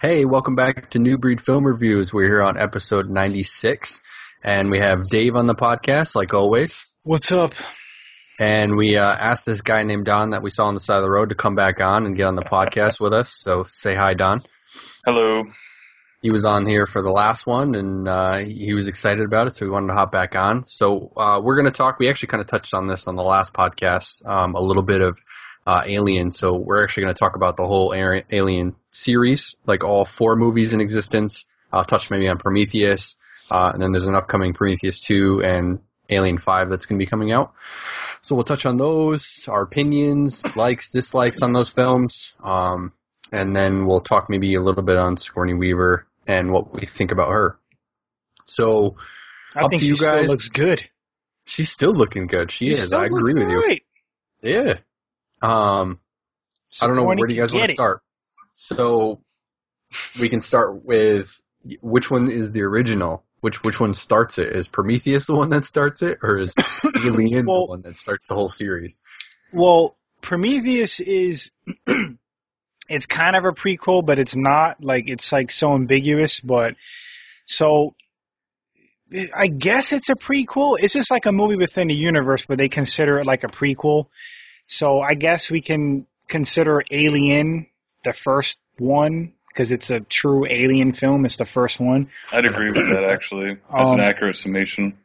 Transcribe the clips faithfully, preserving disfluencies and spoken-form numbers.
Hey, welcome back to New Breed Film Reviews. We're here on episode ninety-six, and we have Dave on the podcast, like always. What's up? And we uh, asked this guy named Don that we saw on the side of the road to come back on and get on the podcast with us. So say hi, Don. Hello. He was on here for the last one, and uh, he was excited about it, so we wanted to hop back on. So uh, we're going to talk. We actually kind of touched on this on the last podcast, um, a little bit of uh, Alien. So we're actually going to talk about the whole Alien series, like all four movies in existence. I'll touch maybe on Prometheus, uh, and then there's an upcoming Prometheus two and Alien five that's going to be coming out. So we'll touch on those, our opinions, likes, dislikes on those films, um, and then we'll talk maybe a little bit on Sigourney Weaver and what we think about her. So, I up think to she you guys. still looks good. She's still looking good. She She's is. still I agree with you. right. Yeah. Um, I don't know. Where do you guys want to it. start? So we can start with which one is the original? Which which one starts it? Is Prometheus the one that starts it, or is Alien well, the one that starts the whole series? Well, Prometheus is it's kind of a prequel, but it's not. Like it's like so ambiguous. But so I guess it's a prequel. It's just like a movie within the universe, but they consider it like a prequel. So I guess we can consider Alien the first one, because it's a true alien film. It's the first one. I'd agree with that, actually. That's um, an accurate summation.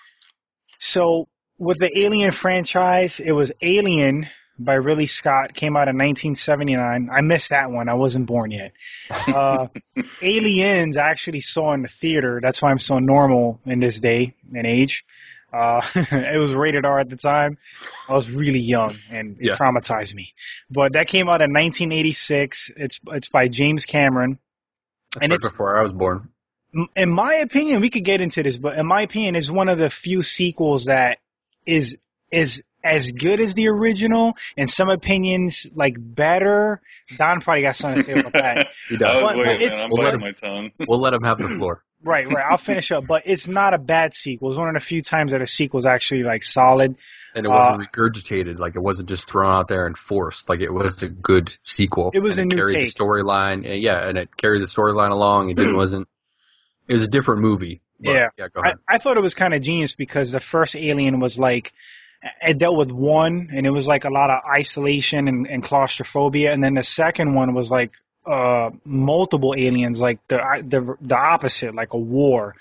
So with the Alien franchise, it was Alien by Ridley Scott, came out in nineteen seventy-nine. I missed that one. I wasn't born yet. Uh, Aliens I actually saw in the theater. That's why I'm so normal in this day and age. Uh, it was rated R at the time. I was really young, and it yeah. traumatized me. But that came out in nineteen eighty-six. It's it's by James Cameron. That's and right it's, before I was born. In my opinion, we could get into this, but in my opinion, it's one of the few sequels that is is as good as the original. In some opinions, like better. Don probably got something to say about that. He does. I was But- but waiting, it's- man. I'm we'll biting let my tongue. We'll let him have the floor. Right, right. I'll finish up, but it's not a bad sequel. It's one of the few times that a sequel is actually like solid. And it wasn't Uh, regurgitated, like it wasn't just thrown out there and forced. Like it was a good sequel. It was and a it new carried take. the storyline. and Yeah, and it carried the storyline along. It didn't wasn't. It was a different movie. But, Yeah. yeah. Go I, ahead. I thought it was kind of genius because the first Alien was like, it dealt with one, and it was like a lot of isolation and, and claustrophobia, and then the second one was like uh, multiple aliens, like the the the opposite, like a war.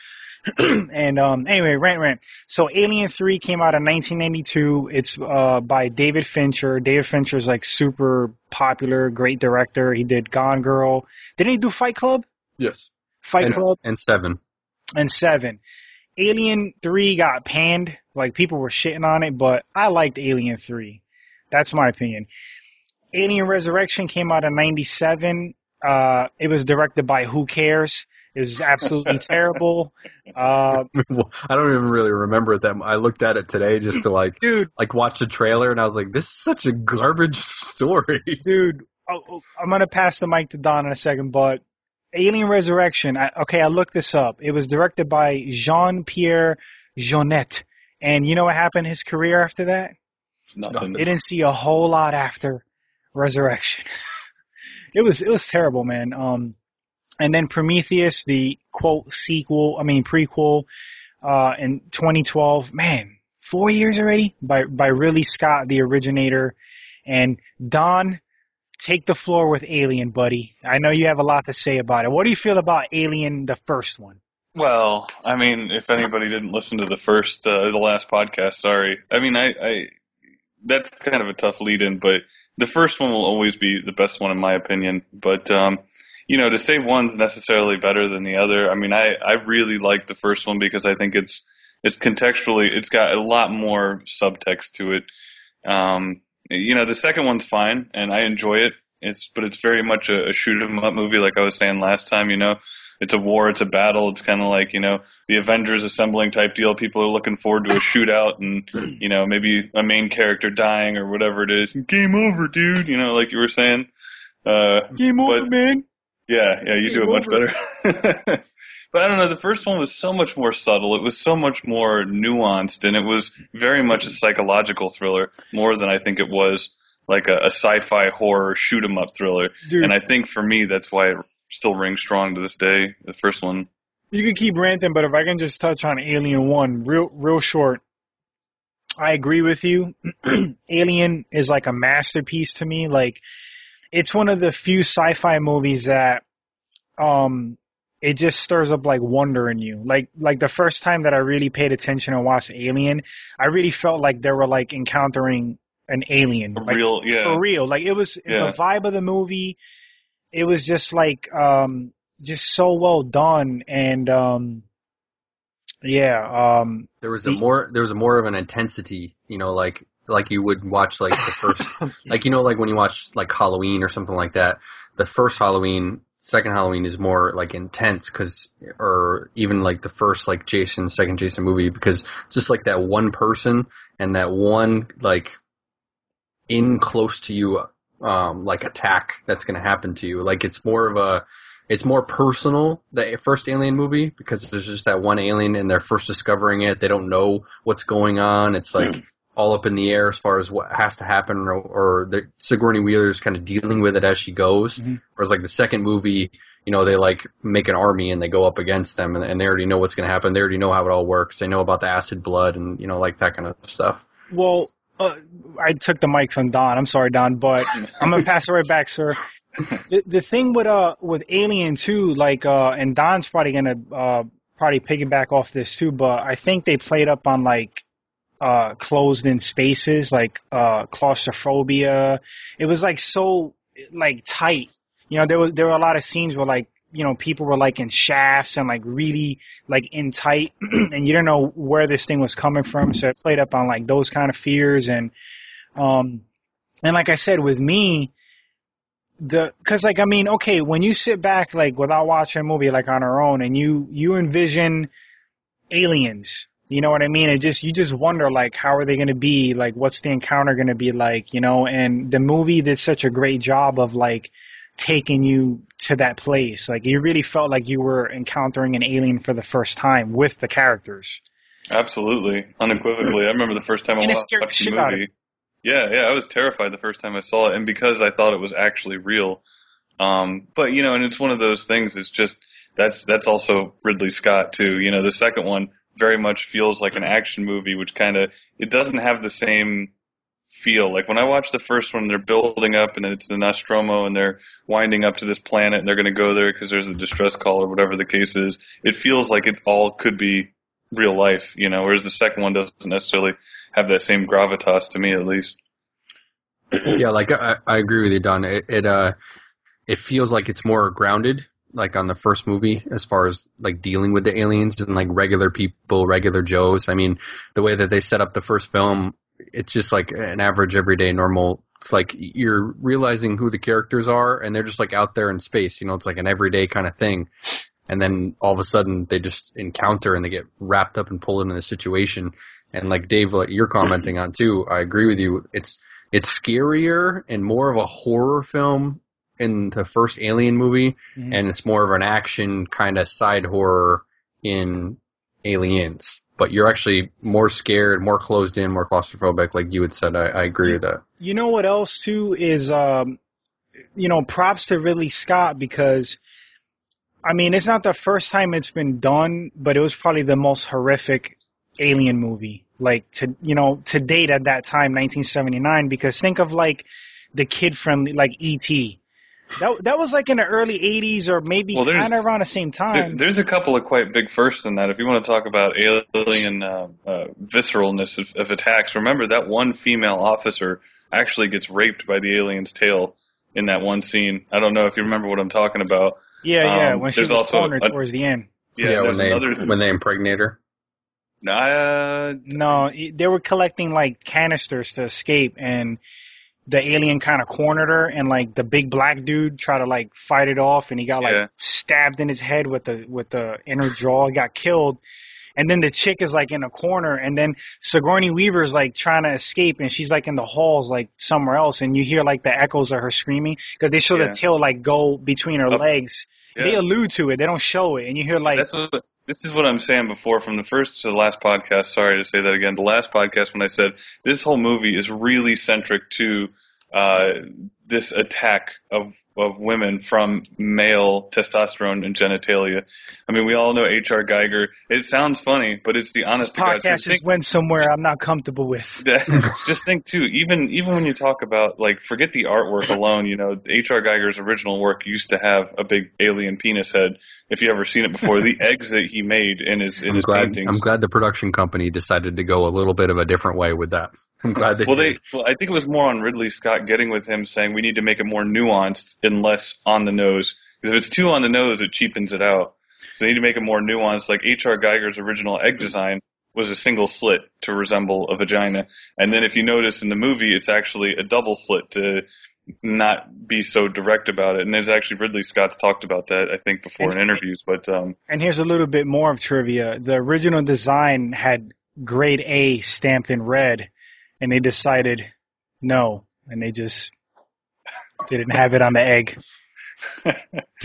and um, anyway, rant, rant. So Alien three came out in nineteen ninety-two. It's uh, by David Fincher. David Fincher's like super popular, great director. He did Gone Girl. Didn't he do Fight Club? Yes. Fight And, Club and seven. and seven. Alien three got panned. Like, people were shitting on it, but I liked Alien three. That's my opinion. Alien Resurrection came out in ninety-seven. Uh, it was directed by Who Cares? It was absolutely terrible. Uh, Well, I don't even really remember it that much. I looked at it today just to like dude, like watch the trailer, and I was like, "This is such a garbage story." dude, oh, oh, I'm going to pass the mic to Don in a second, but Alien Resurrection, I, okay, I looked this up. It was directed by Jean-Pierre Jeunet. And you know what happened in his career after that? Nothing. They didn't see a whole lot after Resurrection. it was it was terrible, man. Um, and then Prometheus, the quote sequel, I mean prequel, uh, in twenty twelve. Man, four years already by by Ridley Scott, the originator. And Don, take the floor with Alien, buddy. I know you have a lot to say about it. What do you feel about Alien, the first one? Well, I mean, if anybody didn't listen to the first, uh, the last podcast, sorry. I mean, I, I, that's kind of a tough lead-in, but the first one will always be the best one in my opinion. But, um, you know, to say one's necessarily better than the other, I mean, I, I really like the first one because I think it's, it's contextually, it's got a lot more subtext to it. Um, you know, the second one's fine, and I enjoy it. It's, but it's very much a, a shoot 'em up movie, like I was saying last time, you know. It's a war, it's a battle, it's kind of like, you know, the Avengers assembling type deal. People are looking forward to a shootout and, you know, maybe a main character dying or whatever it is. Game over, dude, you know, like you were saying. Uh, Game over, but, man. Yeah, yeah, you Game do it much over. better. But I don't know, the first one was so much more subtle. It was so much more nuanced, and it was very much a psychological thriller, more than I think it was like a, a sci-fi horror shoot 'em up thriller. Dude. And I think for me, that's why it still rings strong to this day. The first one. You can keep ranting, but if I can just touch on Alien one real real short, I agree with you. Alien is like a masterpiece to me. Like, it's one of the few sci-fi movies that um it just stirs up like wonder in you. Like like the first time that I really paid attention and watched Alien, I really felt like they were like encountering an alien. A like, real, yeah. For real. Like it was Yeah. the vibe of the movie. It was just like um just so well done, and um yeah, um There was a more there was a more of an intensity, you know, like like you would watch like the first like you know like when you watch like Halloween or something like that. The first Halloween, second Halloween is more like intense cuz or even like the first like Jason, second Jason movie, because just like that one person and that one like in close to you um like attack that's going to happen to you. Like it's more of a It's more personal, the first Alien movie, because there's just that one alien and they're first discovering it. They don't know what's going on. It's like all up in the air as far as what has to happen, or, or the, Sigourney Weaver's kind of dealing with it as she goes. Mm-hmm. Whereas like the second movie, you know, they like make an army and they go up against them, and, and they already know what's going to happen. They already know how it all works. They know about the acid blood and, you know, like that kind of stuff. Well, uh, I took the mic from Don. I'm sorry, Don, but I'm going to pass it right back, sir. The the thing with uh with Alien too, like uh and Don's probably gonna uh probably piggyback off this too, but I think they played up on like uh closed in spaces, like uh claustrophobia. It was like so like tight. You know, there was there were a lot of scenes where like, you know, people were like in shafts and like really like in tight and you didn't know where this thing was coming from, so it played up on like those kind of fears. And um and like I said, with me, The, cause like, I mean, okay, when you sit back, like, without watching a movie, like, on our own, and you, you envision aliens, you know what I mean? It just, you just wonder, like, how are they gonna be? Like, what's the encounter gonna be like, you know? And the movie did such a great job of, like, taking you to that place. Like, you really felt like you were encountering an alien for the first time with the characters. Absolutely. Unequivocally. I remember the first time I And it watched scared the the shit out of movie. Yeah, yeah, I was terrified the first time I saw it, and because I thought it was actually real. Um, but you know, and it's one of those things. It's just that's that's also Ridley Scott too. You know, the second one very much feels like an action movie, which kind of it doesn't have the same feel. Like when I watch the first one, they're building up, and it's the Nostromo, and they're winding up to this planet, and they're going to go there because there's a distress call or whatever the case is. It feels like it all could be real life, you know, whereas the second one doesn't necessarily have that same gravitas to me, at least. Yeah, like I, I agree with you, Don. It, it uh, it feels like it's more grounded, like on the first movie, as far as like dealing with the aliens and like regular people, regular Joes. I mean, the way that they set up the first film, it's just like an average, everyday, normal. It's like you're realizing who the characters are, and they're just like out there in space. You know, it's like an everyday kind of thing. And then all of a sudden they just encounter and they get wrapped up and pulled into the situation. And like Dave, like you're commenting on too, I agree with you. It's it's scarier and more of a horror film in the first Alien movie, mm-hmm. and it's more of an action kind of side horror in Aliens. But you're actually more scared, more closed in, more claustrophobic, like you had said. I, I agree with that. You know what else too is, um, you know, props to Ridley Scott, because I mean, it's not the first time it's been done, but it was probably the most horrific Alien movie, like to, you know, to date at that time, nineteen seventy-nine, because think of like the kid friendly, like E T. That that was like in the early eighties or maybe well, kind of around the same time. There, there's a couple of quite big firsts in that. If you want to talk about alien uh, uh, visceralness of, of attacks, remember that one female officer actually gets raped by the alien's tail in that one scene. I don't know if you remember what I'm talking about. Yeah, yeah, um, when she was cornered a, towards the end. Yeah, yeah when they another, when they impregnate her. Uh, no, they were collecting like canisters to escape, and the alien kind of cornered her, and like the big black dude tried to like fight it off, and he got like yeah. stabbed in his head with the with the inner jaw. He got killed, and then the chick is like in a corner, and then Sigourney Weaver's like trying to escape, and she's like in the halls like somewhere else, and you hear like the echoes of her screaming because they show yeah. the tail like go between her Up. legs. Yeah. They allude to it, they don't show it, and you hear like. That's what, this is what I'm saying before from the first to the last podcast. Sorry to say that again. The last podcast when I said this whole movie is really centric to uh, this attack of of women from male testosterone and genitalia. I mean, we all know H R. Geiger. It sounds funny, but it's the honest This to God podcast truth. just went somewhere I'm not comfortable with. Just think too, even even when you talk about, like, forget the artwork alone, you know, H R. Geiger's original work used to have a big alien penis head. If you ever seen it before, the eggs that he made in his in I'm his glad, paintings. I'm glad the production company decided to go a little bit of a different way with that. I'm glad they well, did. they well, I think it was more on Ridley Scott getting with him, saying we need to make it more nuanced and less on the nose. Because if it's too on the nose, it cheapens it out. So they need to make it more nuanced. Like H R. Geiger's original egg design was a single slit to resemble a vagina, and then if you notice in the movie, it's actually a double slit to not be so direct about it. And there's actually Ridley Scott's talked about that, I think, before in interviews. But um, and here's a little bit more of trivia: the original design had grade A stamped in red, and they decided no, and they just didn't have it on the egg. that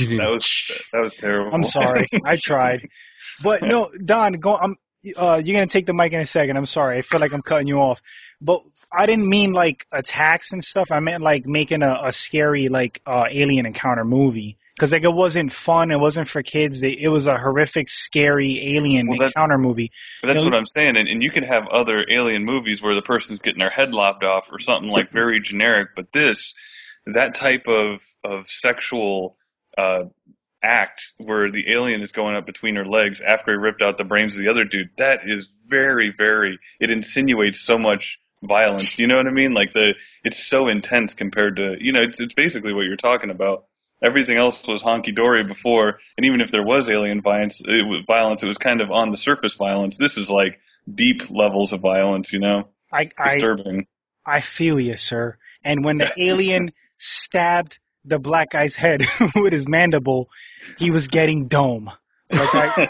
was that was terrible. I'm sorry, I tried, but no, Don, go. I'm. Uh, you're gonna take the mic in a second. I'm sorry, I feel like I'm cutting you off, but I didn't mean like attacks and stuff. I meant like making a, a scary like uh, alien encounter movie. Because like it wasn't fun, it wasn't for kids. They, it was a horrific, scary alien well, encounter movie. But that's you know, what I'm saying, and, and you can have other alien movies where the person's getting their head lopped off or something like very generic. But this, that type of of sexual uh, act where the alien is going up between her legs after he ripped out the brains of the other dude, that is very, very. It insinuates so much violence. You know what I mean? Like the, it's so intense compared to, you know, it's it's basically what you're talking about. Everything else was honky-dory before, and even if there was alien violence, it was violence, it was kind of on the surface violence. This is like deep levels of violence, you know? I, Disturbing. I, I feel you, sir. And when the alien stabbed the black guy's head with his mandible, he was getting dome. Like I,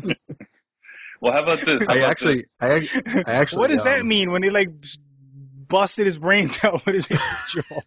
well, how about this? How I about actually, this? I, I actually. What does um, that mean when he like busted his brains out with his jaw?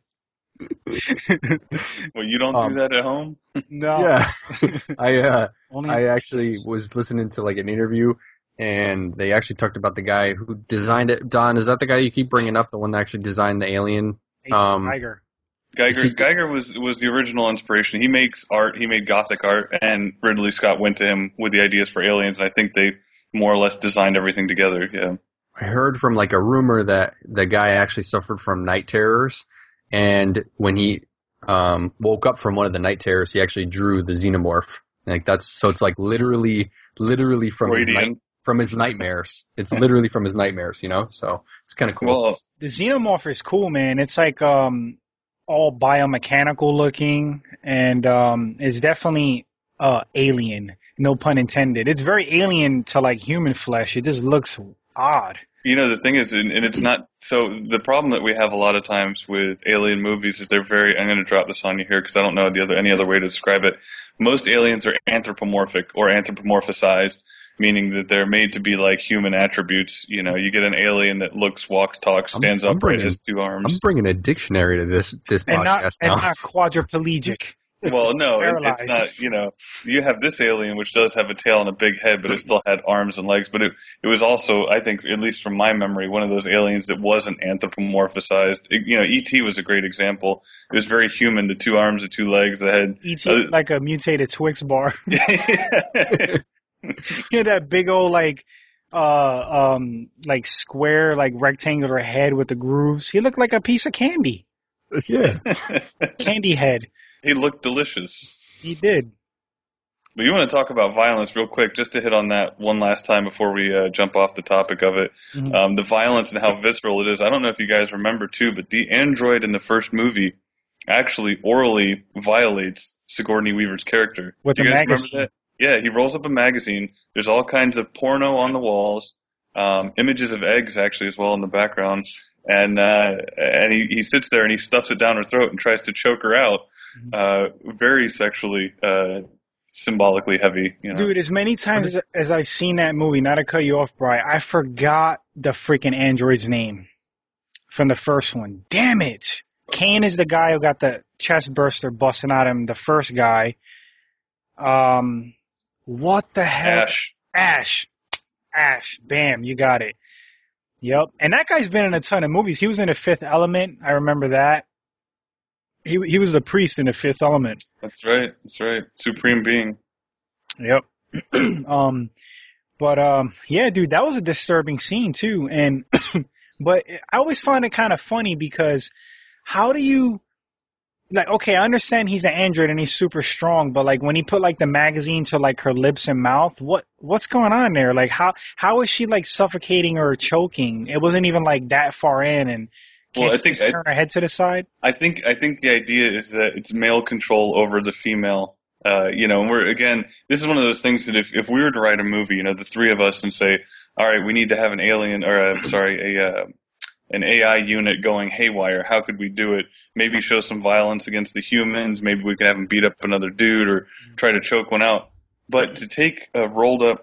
Well, you don't um, do that at home? No. Yeah, I uh, Only I actually was listening to like an interview, and they actually talked about the guy who designed it. Don, is that the guy you keep bringing up? The one that actually designed the alien? Um, Geiger. Geiger, Geiger was was the original inspiration. He makes art. He made Gothic art, and Ridley Scott went to him with the ideas for aliens. And I think they more or less designed everything together. Yeah. I heard from like a rumor that the guy actually suffered from night terrors, and when he um woke up from one of the night terrors, he actually drew the xenomorph. Like that's so it's like literally, literally from his night, from his nightmares. It's literally from his nightmares, you know. So it's kind of cool. Well, the xenomorph is cool, man. It's like um. all biomechanical looking, and um, it's definitely uh, alien. No pun intended. It's very alien to like human flesh. It just looks odd. You know, the thing is, and and it's not, so the problem that we have a lot of times with alien movies is they're very, I'm going to drop this on you here because I don't know the other any other way to describe it. Most aliens are anthropomorphic or anthropomorphized, meaning that they're made to be like human attributes. You know, you get an alien that looks, walks, talks, stands I'm, I'm upright, bringing, has two arms. I'm bringing a dictionary to this this and podcast not, now. And not quadriplegic. Well, no, it, Paralyzed. it's not, you know, you have this alien which does have a tail and a big head, but it still had arms and legs. But it, it was also, I think, at least from my memory, one of those aliens that wasn't anthropomorphized. It, you know, E T was a great example. It was very human, the two arms, the two legs, the head. E T uh, like a mutated Twix bar. Yeah. You know, that big old, like, uh, um, like square, like rectangular head with the grooves. He looked like a piece of candy. Yeah. Candy head. He looked delicious. He did. But you want to talk about violence real quick, just to hit on that one last time before we uh, jump off the topic of it. Mm-hmm. Um, the violence and how visceral it is. I don't know if you guys remember, too, but the android in the first movie actually orally violates Sigourney Weaver's character. With Do the you guys magazine. remember that? Yeah, he rolls up a magazine. There's all kinds of porno on the walls, um, images of eggs, actually, as well in the background. And uh, and he, he sits there and he stuffs it down her throat and tries to choke her out. Uh, very sexually, uh, symbolically heavy, you know. Dude, as many times as, as I've seen that movie, not to cut you off, Bri, I forgot the freaking android's name from the first one. Damn it! Kane is the guy who got the chest burster busting out of him, the first guy. Um, what the hell? Ash. Ash. Ash. Bam, you got it. Yep. And that guy's been in a ton of movies. He was in The Fifth Element. I remember that. He he was the priest in the Fifth Element. That's right. That's right. Supreme being. Yep. um, but um, yeah, dude, that was a disturbing scene too. And but I always find it kind of funny because how do you like? Okay, I understand he's an android and he's super strong, but like when he put like the magazine to like her lips and mouth, what what's going on there? Like how how is she like suffocating or choking? It wasn't even like that far in and. Can't Well, I she think just turn her head to the side? I think I think the idea is that it's male control over the female. Uh, you know, and we're again, this is one of those things that if if we were to write a movie, you know, the three of us, and say, all right, we need to have an alien or a, sorry, a uh, an A I unit going haywire. How could we do it? Maybe show some violence against the humans. Maybe we could have them beat up another dude or try to choke one out. But to take a rolled up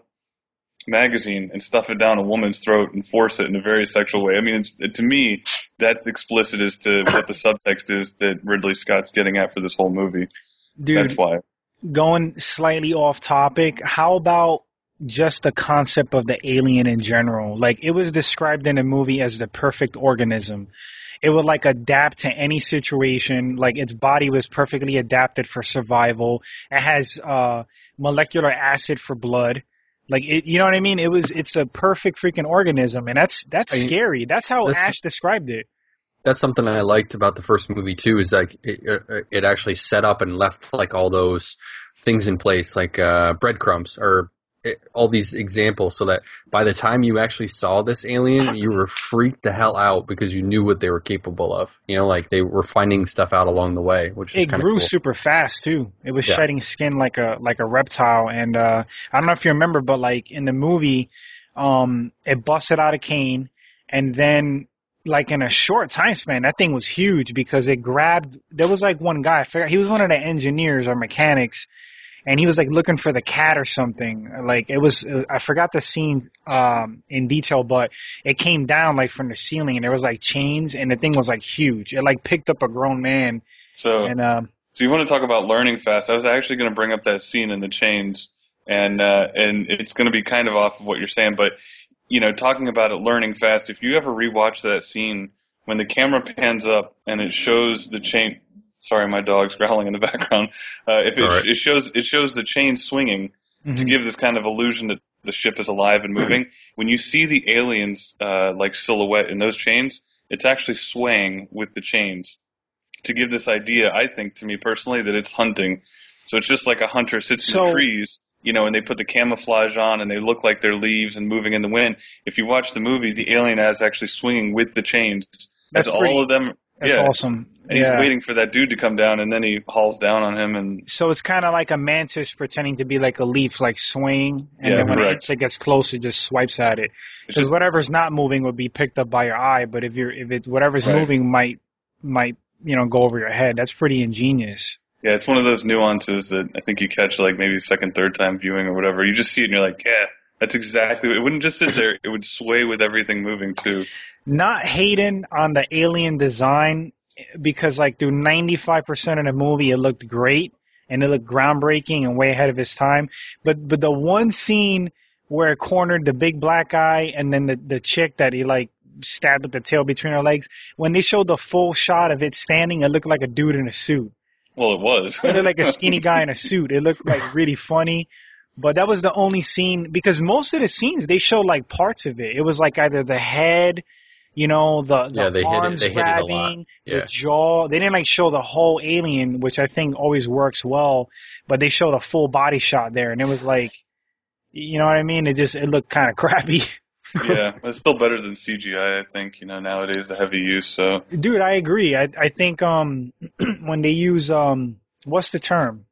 magazine and stuff it down a woman's throat and force it in a very sexual way. I mean, it's, to me, that's explicit as to what the subtext is that Ridley Scott's getting at for this whole movie. Dude, that's why. Going slightly off topic, how about just the concept of the alien in general? Like, it was described in the movie as the perfect organism. It would like adapt to any situation. Like its body was perfectly adapted for survival. It has uh, molecular acid for blood. Like it, you know what I mean? It was, it's a perfect freaking organism, and that's that's I, scary. That's how Ash described it. That's something I liked about the first movie too. Is like it, it actually set up and left like all those things in place, like uh, breadcrumbs or it, all these examples, so that by the time you actually saw this alien, you were freaked the hell out because you knew what they were capable of. You know, like they were finding stuff out along the way, which is it grew cool. super fast too. It was yeah. shedding skin like a like a reptile, and uh, I don't know if you remember, but like in the movie, um, it busted out of Kane, and then like in a short time span, that thing was huge because it grabbed. There was like one guy, I forgot, he was one of the engineers or mechanics. And he was like looking for the cat or something. Like it was, I forgot the scene um, in detail, but it came down like from the ceiling, and there was like chains, and the thing was like huge. It like picked up a grown man. So, and, um, so you want to talk about learning fast? I was actually going to bring up that scene in the chains, and uh, and it's going to be kind of off of what you're saying, but you know, talking about it learning fast. If you ever rewatch that scene when the camera pans up and it shows the chain. Sorry, my dog's growling in the background. Uh, if it, right. it shows it shows the chain swinging mm-hmm. to give this kind of illusion that the ship is alive and moving. When you see the aliens uh, like silhouette in those chains, it's actually swaying with the chains to give this idea. I think, to me personally, that it's hunting. So it's just like a hunter sits so, in the trees, you know, and they put the camouflage on and they look like they're leaves and moving in the wind. If you watch the movie, the alien is actually swinging with the chains. That's As pretty, all of them. That's yeah. awesome. And yeah. he's waiting for that dude to come down, and then he hauls down on him. And so it's kind of like a mantis pretending to be like a leaf, like swaying, and yeah, then when correct. it hits, it gets close, it just swipes at it. Because whatever's not moving would be picked up by your eye, but if you're if it whatever's right. moving might might you know go over your head. That's pretty ingenious. Yeah, it's one of those nuances that I think you catch like maybe second, third time viewing or whatever. You just see it and you're like, yeah, that's exactly. It wouldn't just sit there; it would sway with everything moving too. Not hating on the alien design. Because like through ninety-five percent of the movie, it looked great and it looked groundbreaking and way ahead of its time. But but the one scene where it cornered the big black guy and then the the chick that he like stabbed with the tail between her legs, when they showed the full shot of it standing, it looked like a dude in a suit. Well, it was. It looked like a skinny guy in a suit. It looked like really funny. But that was the only scene because most of the scenes they showed like parts of it. It was like either the head. You know, the, the yeah, they arms hit it, they grabbing, hit it a lot. Yeah. the jaw. They didn't like show the whole alien, which I think always works well, but they showed a full body shot there, and it was like, you know what I mean? It just, it looked kind of crappy. Yeah, it's still better than C G I, I think, you know, nowadays, the heavy use, so. Dude, I agree. I, I think, um, when they use, um, what's the term?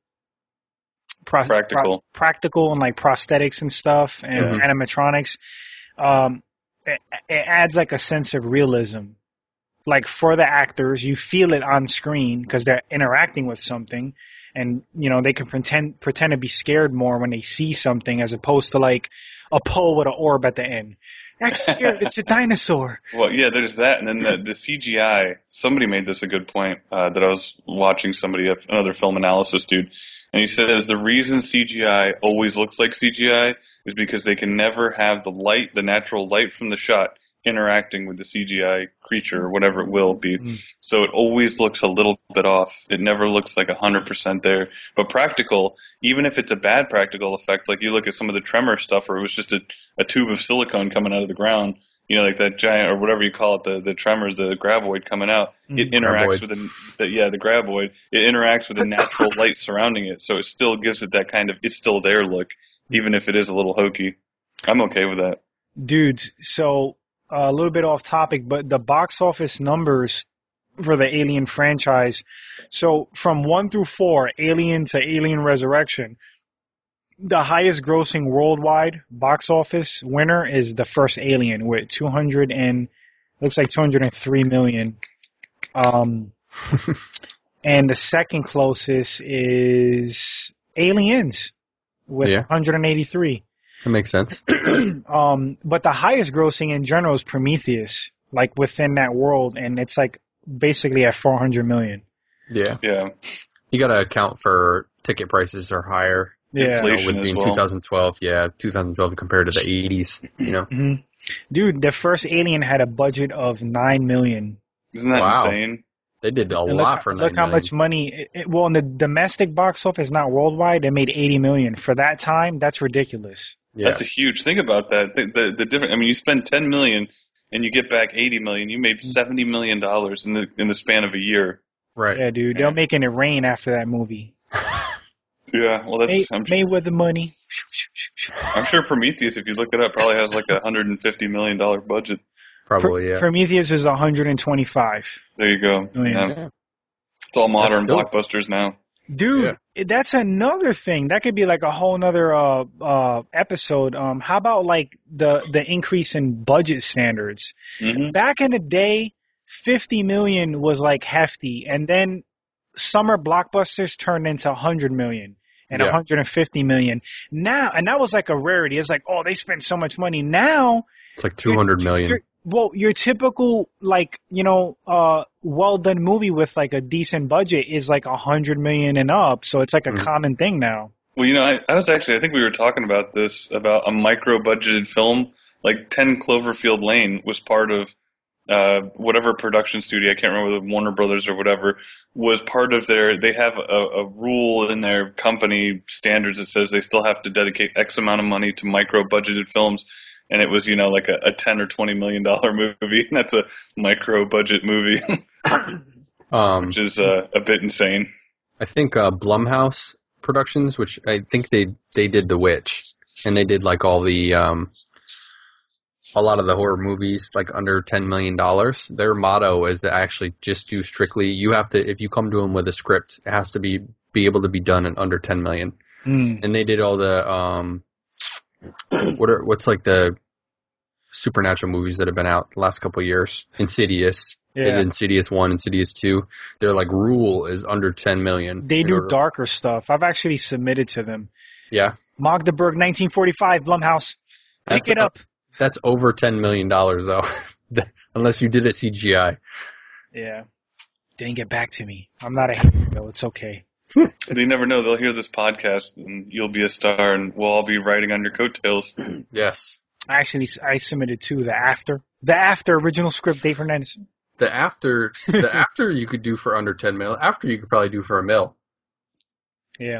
Pro- practical. Pro- practical and like prosthetics and stuff and mm-hmm. animatronics, um, It, it adds like a sense of realism. Like for the actors, you feel it on screen because they're interacting with something, and you know they can pretend pretend to be scared more when they see something as opposed to like a pole with an orb at the end. That's scared. It's a dinosaur. Well, yeah, there's that, and then the, the C G I. Somebody made this a good point uh, that I was watching somebody, another film analysis dude, and he says the reason C G I always looks like C G I is because they can never have the light, the natural light from the shot, interacting with the C G I creature or whatever it will be. Mm. So it always looks a little bit off. It never looks like one hundred percent there. But practical, even if it's a bad practical effect, like you look at some of the Tremor stuff where it was just a, a tube of silicone coming out of the ground, you know, like that giant, or whatever you call it, the, the Tremors, the graboid coming out, Mm. it interacts Graboid. with the, the, yeah, the graboid, it interacts with the natural light surrounding it. So it still gives it that kind of, it's still there look, even if it is a little hokey. I'm okay with that. Dudes, so uh, a little bit off topic, but the box office numbers for the Alien franchise. So from one through four, Alien to Alien Resurrection, the highest grossing worldwide box office winner is the first Alien with two hundred and looks like two hundred three million. Um, and the second closest is Aliens with Yeah. one hundred eighty-three. That makes sense. Um, but the highest grossing in general is Prometheus, like within that world, and it's like basically at four hundred million. Yeah. Yeah. You got to account for ticket prices are higher. Yeah. You know, Inflation with as being well. twenty twelve, yeah, twenty twelve compared to the eighties, you know. hmm Dude, the first Alien had a budget of nine million. Isn't that Wow. insane? They did a And lot look, for nine look how million. much money. It, it- well, in the domestic box office, not worldwide, they made eighty million for that time. That's ridiculous. Yeah. That's a huge, think about that. The, the, the different, I mean, you spend ten million and you get back eighty million. You made seventy million dollars in the, in the span of a year. right. Yeah, dude, they're making it rain after that movie. Yeah. Well, that's, Made, I'm, made with the money. I'm sure Prometheus, if you look it up, probably has like a one hundred fifty million dollars budget. Probably, yeah. Prometheus is one hundred twenty-five. There you go. Oh, yeah. Yeah. It's all modern still- blockbusters now. Dude, that's another thing. That could be like a whole nother uh uh episode. Um how about like the the increase in budget standards? hmm Back in the day, fifty million was like hefty, and then summer blockbusters turned into one hundred million and Yeah. one hundred fifty million. Now, and that was like a rarity. It's like, "Oh, they spent so much money." Now, It's like two hundred million. your- well, your typical, like, you know, uh, well done movie with like a decent budget is like a hundred million and up. So it's like a Mhm. common thing now. Well, you know, I, I was actually, I think we were talking about this, about a micro budgeted film. Like ten Cloverfield Lane was part of uh, whatever production studio, I can't remember, the Warner Brothers or whatever, was part of their, they have a, a rule in their company standards that says they still have to dedicate X amount of money to micro budgeted films. And it was, you know, like a, a ten or twenty million dollar movie. And that's a micro budget movie, Um, which is uh, a bit insane. I think uh, Blumhouse Productions, which I think they they did The Witch, and they did like all the um, a lot of the horror movies like under ten million dollars. Their motto is to actually just do strictly. You have to, if you come to them with a script, it has to be be able to be done in under ten million. Mm. And they did all the um, what are what's like the supernatural movies that have been out the last couple of years. Insidious. They Yeah. did Insidious one, Insidious two. Their like rule is under ten million. They in do order- darker stuff. I've actually submitted to them. Yeah. Magdeburg, nineteen forty-five, Blumhouse. Pick That's it up. That's over ten million dollars though, unless you did it C G I. Yeah. Didn't get back to me. I'm not a hater, though. It's okay. They never know. They'll hear this podcast and you'll be a star and we'll all be riding on your coattails. Yes. I actually I submitted to the After. The After original script, Dave Hernandez. The after, the after you could do for under ten mil. After you could probably do for a mil. Yeah.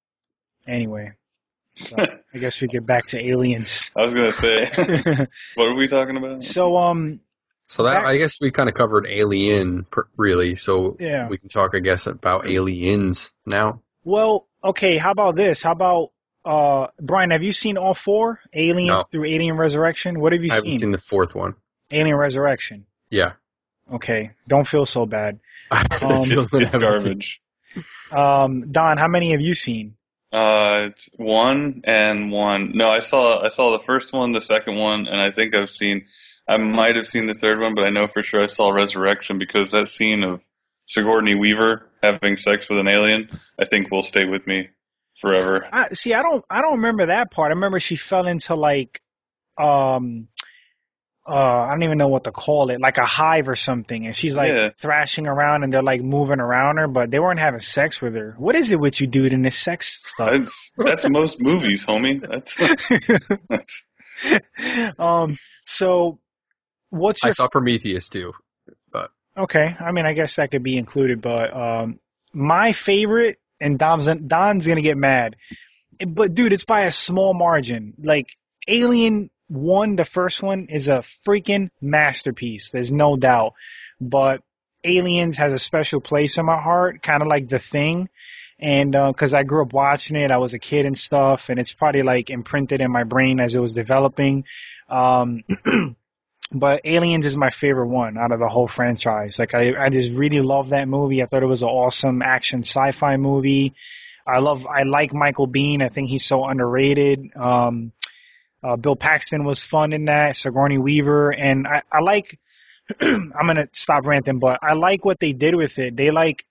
Anyway. So, I guess we get back to aliens. I was going to say, what are we talking about? So, um, So that, Back- I guess we kind of covered Alien, per- really. So Yeah. we can talk, I guess, about Aliens now. well, okay, how about this? How about, uh, Brian, have you seen all four? Alien No. through Alien Resurrection? What have you I haven't seen? seen the fourth one. Alien Resurrection. Yeah. Okay, don't feel so bad. I Um, feel It's, that I it's haven't seen- garbage. Um, Don, how many have you seen? Uh, it's one and one. No, I saw I saw the first one, the second one, and I think I've seen. I might have seen the third one, but I know for sure I saw Resurrection because that scene of Sigourney Weaver having sex with an alien, I think will stay with me forever. I, see, I don't, I don't remember that part. I remember she fell into like, um, uh, I don't even know what to call it, like a hive or something, and she's like Yeah. thrashing around, and they're like moving around her, but they weren't having sex with her. What is it with you, dude, in this sex stuff? That's, that's most movies, homie. That's, that's um, so what's your I saw Prometheus too, but okay? I mean, I guess that could be included, but um, my favorite, and Dom's Don's gonna get mad, but dude, it's by a small margin. Like Alien One, the first one, is a freaking masterpiece. There's no doubt, but Aliens has a special place in my heart, kind of like The Thing. And because uh, I grew up watching it, I was a kid and stuff, and it's probably like imprinted in my brain as it was developing. Um, but Aliens is my favorite one out of the whole franchise. Like I, I just really love that movie. I thought it was an awesome action sci-fi movie. I love, I like Michael Biehn. I think he's so underrated. Um, uh, Bill Paxton was fun in that. Sigourney Weaver, and I, I like. I'm gonna stop ranting, but I like what they did with it. They like.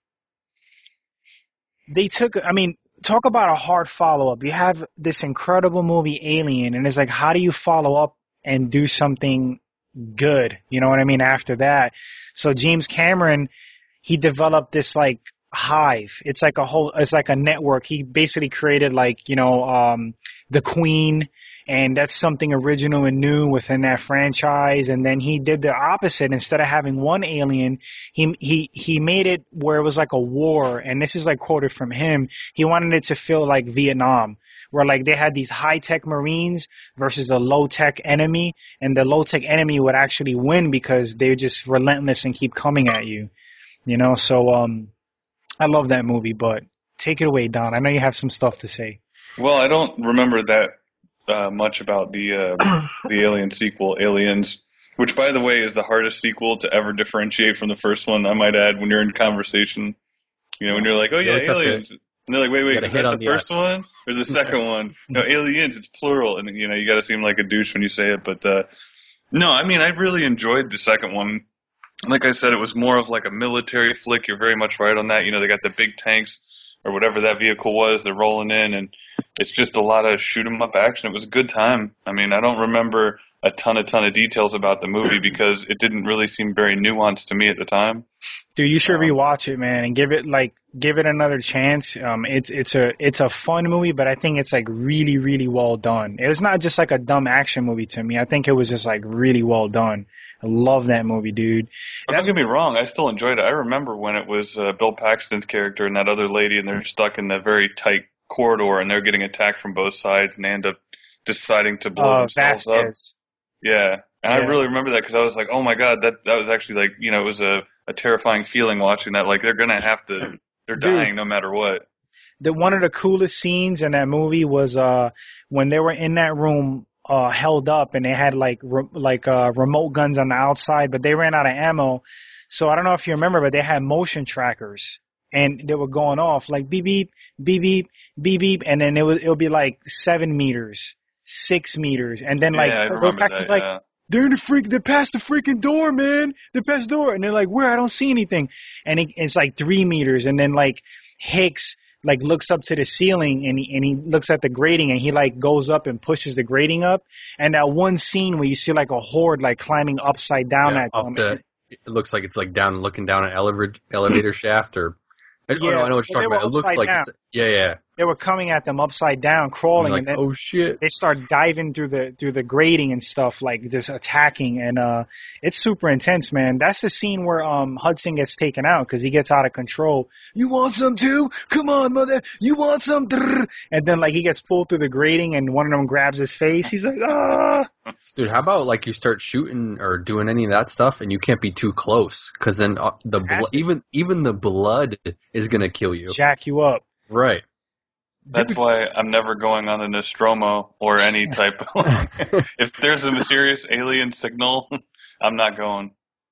They took, I mean, talk about a hard follow-up. You have this incredible movie, Alien, and it's like, how do you follow up and do something good? You know what I mean? After that. So James Cameron, he developed this, like, hive. It's like a whole, it's like a network. He basically created, like, you know, um, The Queen, and that's something original and new within that franchise. And then he did the opposite. Instead of having one alien, he he he made it where it was like a war. And this is like quoted from him. He wanted it to feel like Vietnam, where like they had these high-tech Marines versus a low-tech enemy, and the low-tech enemy would actually win because they're just relentless and keep coming at you. You know, so um, I love that movie. But take it away, Don. I know you have some stuff to say. Well, I don't remember that. Uh, much about the uh, the Alien sequel, Aliens, which, by the way, is the hardest sequel to ever differentiate from the first one. I might add, when you're in conversation, you know, when you're like, "Oh yeah, You Aliens," to, and they're like, "Wait, wait, is that the, the first S. one or the second one?" No, Aliens, it's plural, and you know, you got to seem like a douche when you say it. But uh, no, I mean, I really enjoyed the second one. Like I said, it was more of like a military flick. You're very much right on that. You know, they got the big tanks or whatever that vehicle was. They're rolling in, and it's just a lot of shoot 'em up action. It was a good time. I mean, I don't remember a ton, a ton of details about the movie because it didn't really seem very nuanced to me at the time. Dude, you should um, rewatch it, man, and give it like give it another chance. Um, it's it's a it's a fun movie, but I think it's like really really well done. It was not just like a dumb action movie to me. I think it was just like really well done. I love that movie, dude. But don't get me wrong, I still enjoyed it. I remember when it was uh, Bill Paxton's character and that other lady, and they're stuck in the very tight corridor, and they're getting attacked from both sides, and they end up deciding to blow uh, themselves Vasquez. up. Yeah, and yeah. I really remember that because I was like, oh my god, that that was actually like, you know, it was a, a terrifying feeling watching that. Like, they're gonna have to, they're dying Dude, no matter what. The one of the coolest scenes in that movie was uh when they were in that room. Uh, held up, and they had like re- like uh, remote guns on the outside, but they ran out of ammo. So I don't know if you remember, but they had motion trackers, and they were going off like beep beep beep beep beep beep, and then it was it would be like seven meters, six meters, and then like yeah, the Paxton's like yeah. they're in the freak, they're past the freaking door, man, they're past the door, and they're like, where? I don't see anything, and it, it's like three meters, and then like Hicks. Like looks up to the ceiling and he, and he looks at the grating and he like goes up and pushes the grating up. And that one scene where you see like a horde like climbing upside down yeah, at up them. The, it looks like it's like down looking down an elevator elevator shaft or. I, yeah, oh, no, I know what you're well, talking about. It looks like down. it's, yeah, yeah. They were coming at them upside down, crawling, like, and then oh shit, they start diving through the through the grating and stuff, like just attacking, and uh, it's super intense, man. That's the scene where um Hudson gets taken out because he gets out of control. You want some too? Come on, mother. You want some? And then like he gets pulled through the grating, and one of them grabs his face. He's like, ah. Dude, how about like you start shooting or doing any of that stuff, and you can't be too close because then uh, the blo- even even the blood is gonna kill you, jack you up. Right. That's Dude. why I'm never going on the Nostromo or any type of. If there's a mysterious alien signal, I'm not going.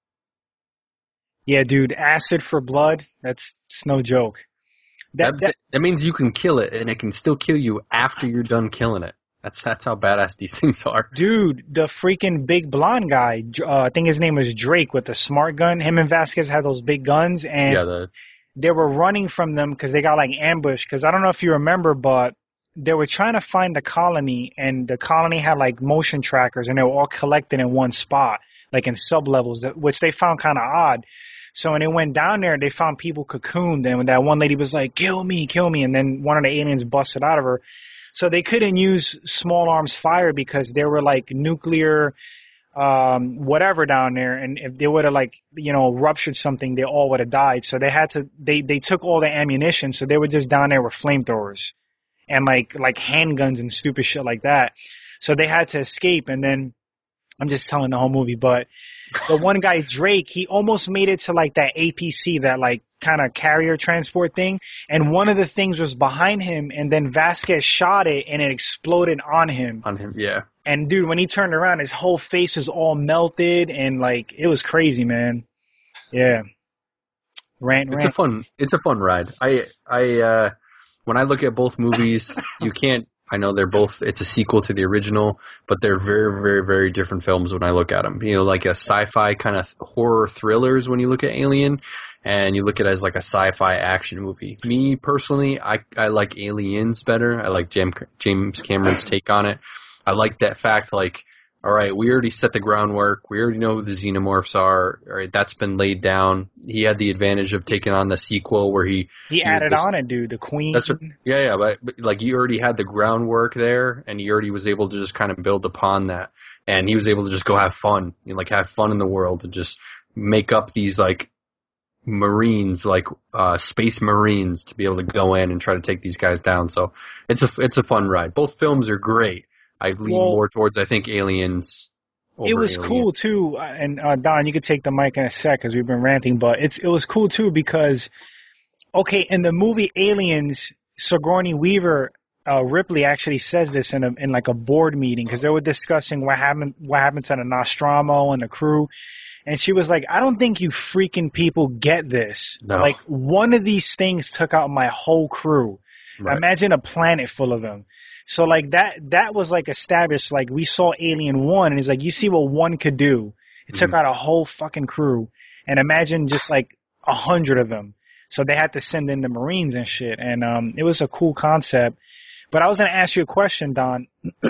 Yeah, dude, acid for blood, that's it's no joke. That, that that means you can kill it, and it can still kill you after you're done killing it. That's that's how badass these things are. Dude, the freaking big blonde guy, uh, I think his name was Drake with the smart gun. Him and Vasquez had those big guns, and yeah, the. They were running from them because they got like ambushed. Because I don't know if you remember, but they were trying to find the colony, and the colony had like motion trackers, and they were all collected in one spot, like in sublevels, which they found kind of odd. So when they went down there, they found people cocooned, and when that one lady was like, "Kill me, kill me," and then one of the aliens busted out of her. So they couldn't use small arms fire because they were like nuclear. um, whatever down there, and if they would have like, you know, ruptured something, they all would have died. So they had to, they, they took all the ammunition, so they were just down there with flamethrowers and like, like handguns and stupid shit like that. So they had to escape, and then I'm just telling the whole movie, but the one guy, Drake, he almost made it to like that A P C, that like kind of carrier transport thing. And one of the things was behind him, and then Vasquez shot it and it exploded on him. On him, yeah. And dude, when he turned around, his whole face was all melted, and like, it was crazy, man. Yeah. Rant, It's rant. a fun, it's a fun ride. I, I, uh, when I look at both movies, you can't, I know they're both, it's a sequel to the original, but they're very, very, very different films when I look at them. You know, like a sci-fi kind of horror thrillers when you look at Alien, and you look at it as like a sci-fi action movie. Me, personally, I, I like Aliens better. I like James, James Cameron's take on it. I like that fact, like, all right, we already set the groundwork. We already know who the xenomorphs are. All right, that's been laid down. He had the advantage of taking on the sequel where he... He added this, on it, dude. The Queen. That's what, yeah, yeah, but, but like he already had the groundwork there, and he already was able to just kind of build upon that. And he was able to just go have fun, you know, like have fun in the world, and just make up these like Marines, like uh, space Marines, to be able to go in and try to take these guys down. So it's a it's a fun ride. Both films are great. I lean well, more towards, I think, Aliens. Over it was Alien. cool too, and uh, Don, you could take the mic in a sec because we've been ranting, but it's it was cool too because, okay, in the movie Aliens, Sigourney Weaver, uh, Ripley actually says this in a in like a board meeting because they were discussing what happened what happened to the Nostromo and the crew, and she was like, "I don't think you freaking people get this. No. Like one of these things took out my whole crew. Right. Imagine a planet full of them." So like that, that was like established, like we saw Alien one and it's like, you see what one could do. It mm-hmm. took out a whole fucking crew, and imagine just like a hundred of them. So they had to send in the Marines and shit. And, um, it was a cool concept, but I was going to ask you a question, Don.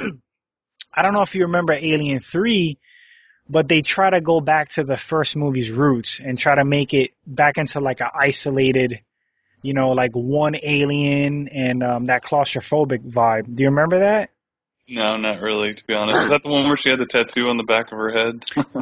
I don't know if you remember Alien three, but they try to go back to the first movie's roots and try to make it back into like an isolated, you know, like one alien and um, that claustrophobic vibe. Do you remember that? No, not really, to be honest. Is that the one where she had the tattoo on the back of her head?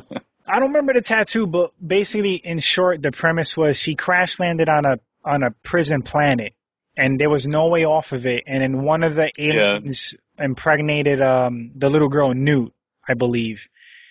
I don't remember the tattoo, but basically, in short, the premise was she crash landed on a on a prison planet, and there was no way off of it. And then one of the aliens yeah. impregnated um, the little girl Newt, I believe.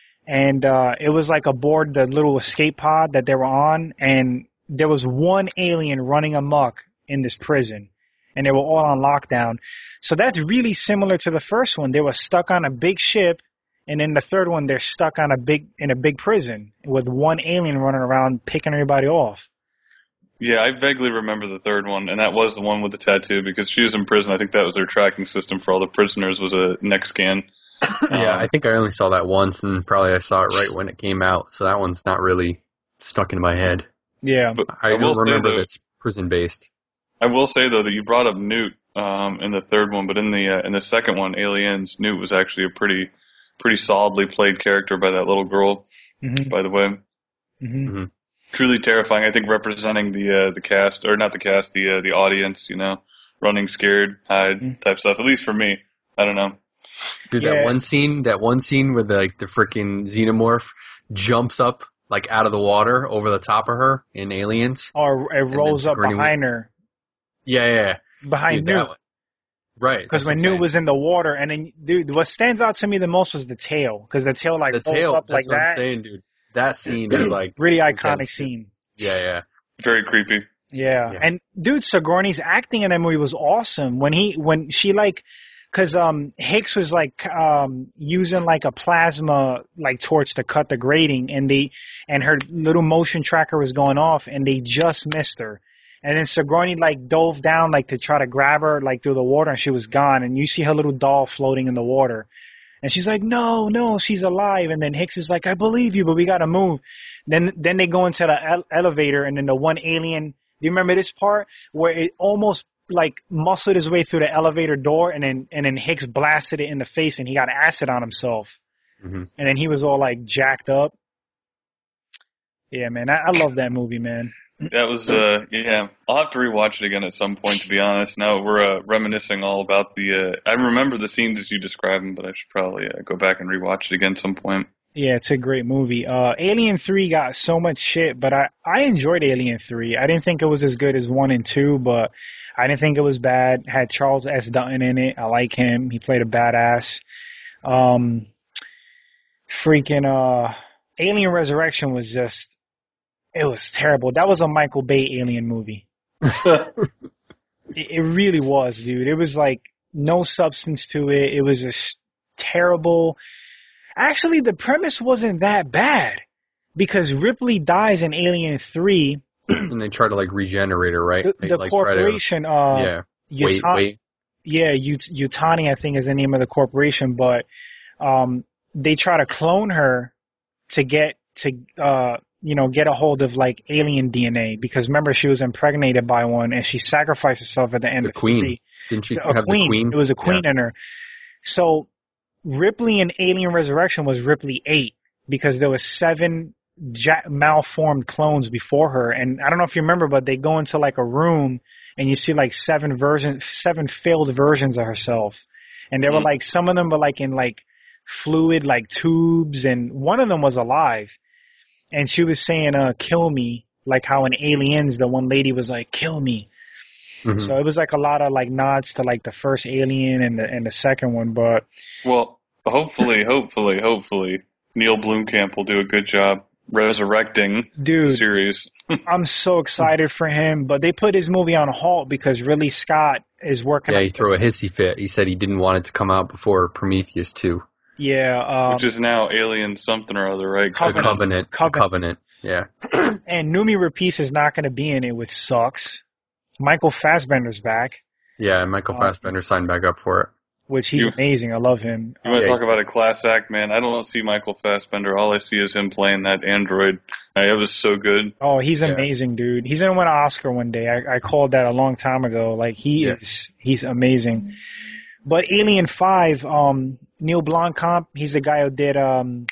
And uh, it was like aboard the little escape pod that they were on, and there was one alien running amok in this prison, and they were all on lockdown. So that's really similar to the first one. They were stuck on a big ship, and in the third one, they're stuck on a big in a big prison with one alien running around picking everybody off. Yeah, I vaguely remember the third one, and that was the one with the tattoo because she was in prison. I think that was their tracking system for all the prisoners was a neck scan. Yeah, um, I think I only saw that once, and probably I saw it right when it came out, so that one's not really stuck in my head. Yeah, but I, I don't remember though, that's prison-based. I will say, though, that you brought up Newt um, in the third one, but in the uh, in the second one, Aliens, Newt was actually a pretty pretty solidly played character by that little girl, mm-hmm. by the way. Mm-hmm. Mm-hmm. Truly terrifying, I think, representing the uh, the cast, or not the cast, the uh, the audience, you know, running scared, hide mm-hmm. type stuff, at least for me. I don't know. Dude, yeah. that one scene, that one scene where the, like, the freaking xenomorph jumps up like out of the water over the top of her in Aliens. Or it rolls up behind her. Yeah, yeah, yeah. Behind Newt. Right. Because when Newt was in the water, and then, dude, what stands out to me the most was the tail. Because the tail, like, the rolls tail, up that's like what that. I'm saying, dude. That scene is, like... really iconic intense. Scene. Yeah, yeah. Very creepy. Yeah. yeah. And, dude, Sigourney's acting in that movie was awesome. When he, when she, like... Because um, Hicks was like um, using like a plasma like torch to cut the grating, and they and her little motion tracker was going off, and they just missed her. And then Sigourney like dove down like to try to grab her like through the water, and she was gone. And you see her little doll floating in the water, and she's like, "No, no, she's alive." And then Hicks is like, "I believe you, but we gotta move." Then then they go into the ele- elevator, and then the one alien. Do you remember this part where it almost like muscled his way through the elevator door, and then and then Hicks blasted it in the face, and he got acid on himself, mm-hmm. and then he was all like jacked up. Yeah, man, I, I love that movie, man. That was uh, yeah. I'll have to rewatch it again at some point. To be honest, now we're uh, reminiscing all about the. Uh, I remember the scenes as you described them, but I should probably uh, go back and rewatch it again at some point. Yeah, it's a great movie. Uh, Alien three got so much shit, but I, I enjoyed Alien three. I didn't think it was as good as one and two, but I didn't think it was bad. Had Charles S. Dutton in it. I like him. He played a badass. Um, freaking, uh, Alien Resurrection was just, it was terrible. That was a Michael Bay Alien movie. it, it really was, dude. It was like no substance to it. It was just terrible. Actually, the premise wasn't that bad because Ripley dies in Alien three. And they try to like regenerate her, right? The, They, the like, corporation, to, uh, yeah, wait, Yuta- wait. yeah, Ut- Utani, I think is the name of the corporation, but um, they try to clone her to get to uh, you know get a hold of like alien D N A because remember she was impregnated by one and she sacrificed herself at the end The of queen. three. Didn't she A have queen. the queen? It was a queen Yeah. in her. So Ripley in Alien Resurrection was Ripley eight because there was seven ja- malformed clones before her. And I don't know if you remember, but they go into like a room and you see like seven versions, seven failed versions of herself. And they were Mhm. like, some of them were like in like fluid, like tubes. And one of them was alive. And she was saying, uh, kill me. Like how in Aliens, the one lady was like, kill me. Mhm. So it was like a lot of like nods to like the first Alien and the, and the second one, but Well, hopefully, hopefully, hopefully, Neil Blomkamp will do a good job resurrecting the dude, series. I'm so excited for him, but they put his movie on halt because Ridley Scott is working Yeah, on he threw a hissy fit. He said he didn't want it to come out before Prometheus two. yeah, um, Which is now Alien something or other, right? The Covenant. Covenant. The Covenant. Covenant. Yeah. and Numi Rapace is not going to be in it, which sucks. Michael Fassbender's back, Yeah, and Michael Um, Fassbender signed back up for it. which he's You- amazing. I love him. You want Yeah, to talk he's- about a class act, man? I don't see Michael Fassbender. All I see is him playing that android. Uh, It was so good. Oh, he's Yeah. amazing, dude. He's gonna win an Oscar one day. I, I called that a long time ago. Like he Yeah. is, he's amazing. But Alien Five, um, Neil Blomkamp, he's the guy who did um,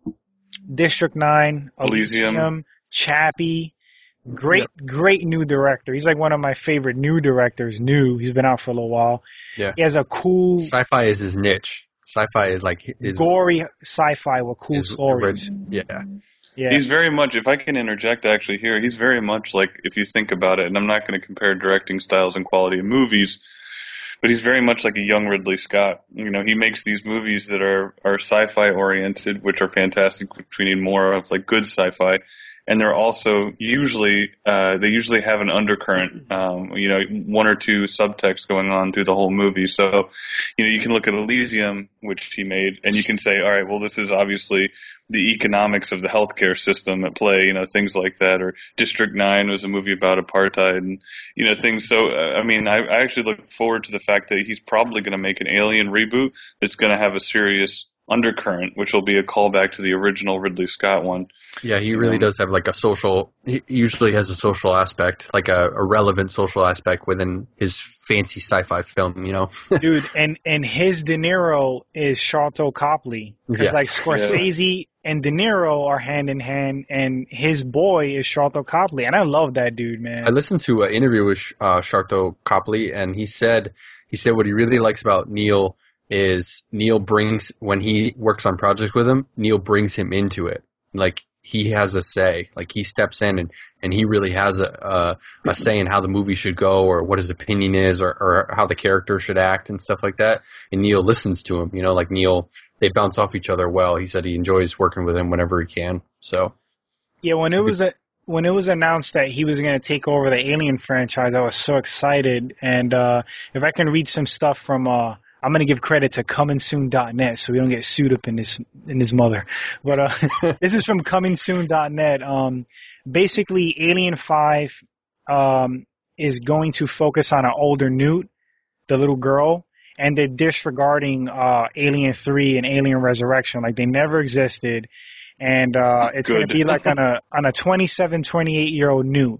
District Nine, Elysium. Elysium, Chappie. Great, great new director. He's like one of my favorite new directors. New, he's been out for a little while. Yeah. He has a cool, Sci-fi is his niche. Sci-fi is like his gory sci-fi with cool his stories. orig- Yeah. Yeah, He's very much, if I can interject actually here, he's very much like, if you think about it, and I'm not going to compare directing styles and quality of movies, but he's very much like a young Ridley Scott. You know, he makes these movies that are, are sci-fi oriented, which are fantastic, which we need more of, like good sci-fi. And they're also usually, uh, they usually have an undercurrent, um, you know, one or two subtext going on through the whole movie. So, you know, you can look at Elysium, which he made, and you can say, all right, well, this is obviously the economics of the healthcare system at play, you know, things like that. Or District Nine was a movie about apartheid and, you know, things. So, uh, I mean, I, I actually look forward to the fact that he's probably going to make an Alien reboot that's going to have a serious undercurrent, which will be a callback to the original Ridley Scott one. Yeah, he really Um, does have like a social, he usually has a social aspect, like a, a relevant social aspect within his fancy sci-fi film, you know? dude, and and his De Niro is Sharlto Copley because Yes. like Scorsese and De Niro are hand in hand, and his boy is Sharlto Copley, and I love that dude, man. I listened to an interview with uh, Sharlto Copley, and he said, he said what he really likes about Neil is Neil brings, when he works on projects with him, Neil brings him into it. Like, he has a say. Like, he steps in and, and he really has a, a, a say in how the movie should go or what his opinion is or, or how the character should act and stuff like that. And Neil listens to him, you know, like Neil, they bounce off each other well. He said he enjoys working with him whenever he can. So, Yeah, when it was a, when it was announced that he was going to take over the Alien franchise, I was so excited. And uh, if I can read some stuff from, uh, I'm going to give credit to coming soon dot net so we don't get sued up in this in his mother. But uh, this is from coming soon dot net. Um, basically, Alien Five um, is going to focus on an older Newt, the little girl, and they're disregarding uh, Alien Three and Alien Resurrection, like they never existed. And uh, it's going to Good. be like on a on a twenty-seven, twenty-eight year old Newt.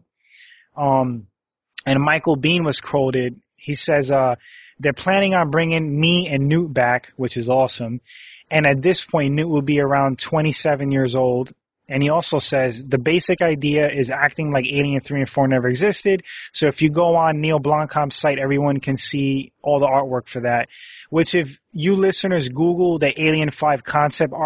Um, and Michael Biehn was quoted. He says, uh, "They're planning on bringing me and Newt back, which is awesome. And at this point, Newt will be around twenty-seven years old." And he also says the basic idea is acting like Alien three and four never existed. So if you go on Neil Blomkamp's site, everyone can see all the artwork for that. Which, if you listeners Google the Alien five concept art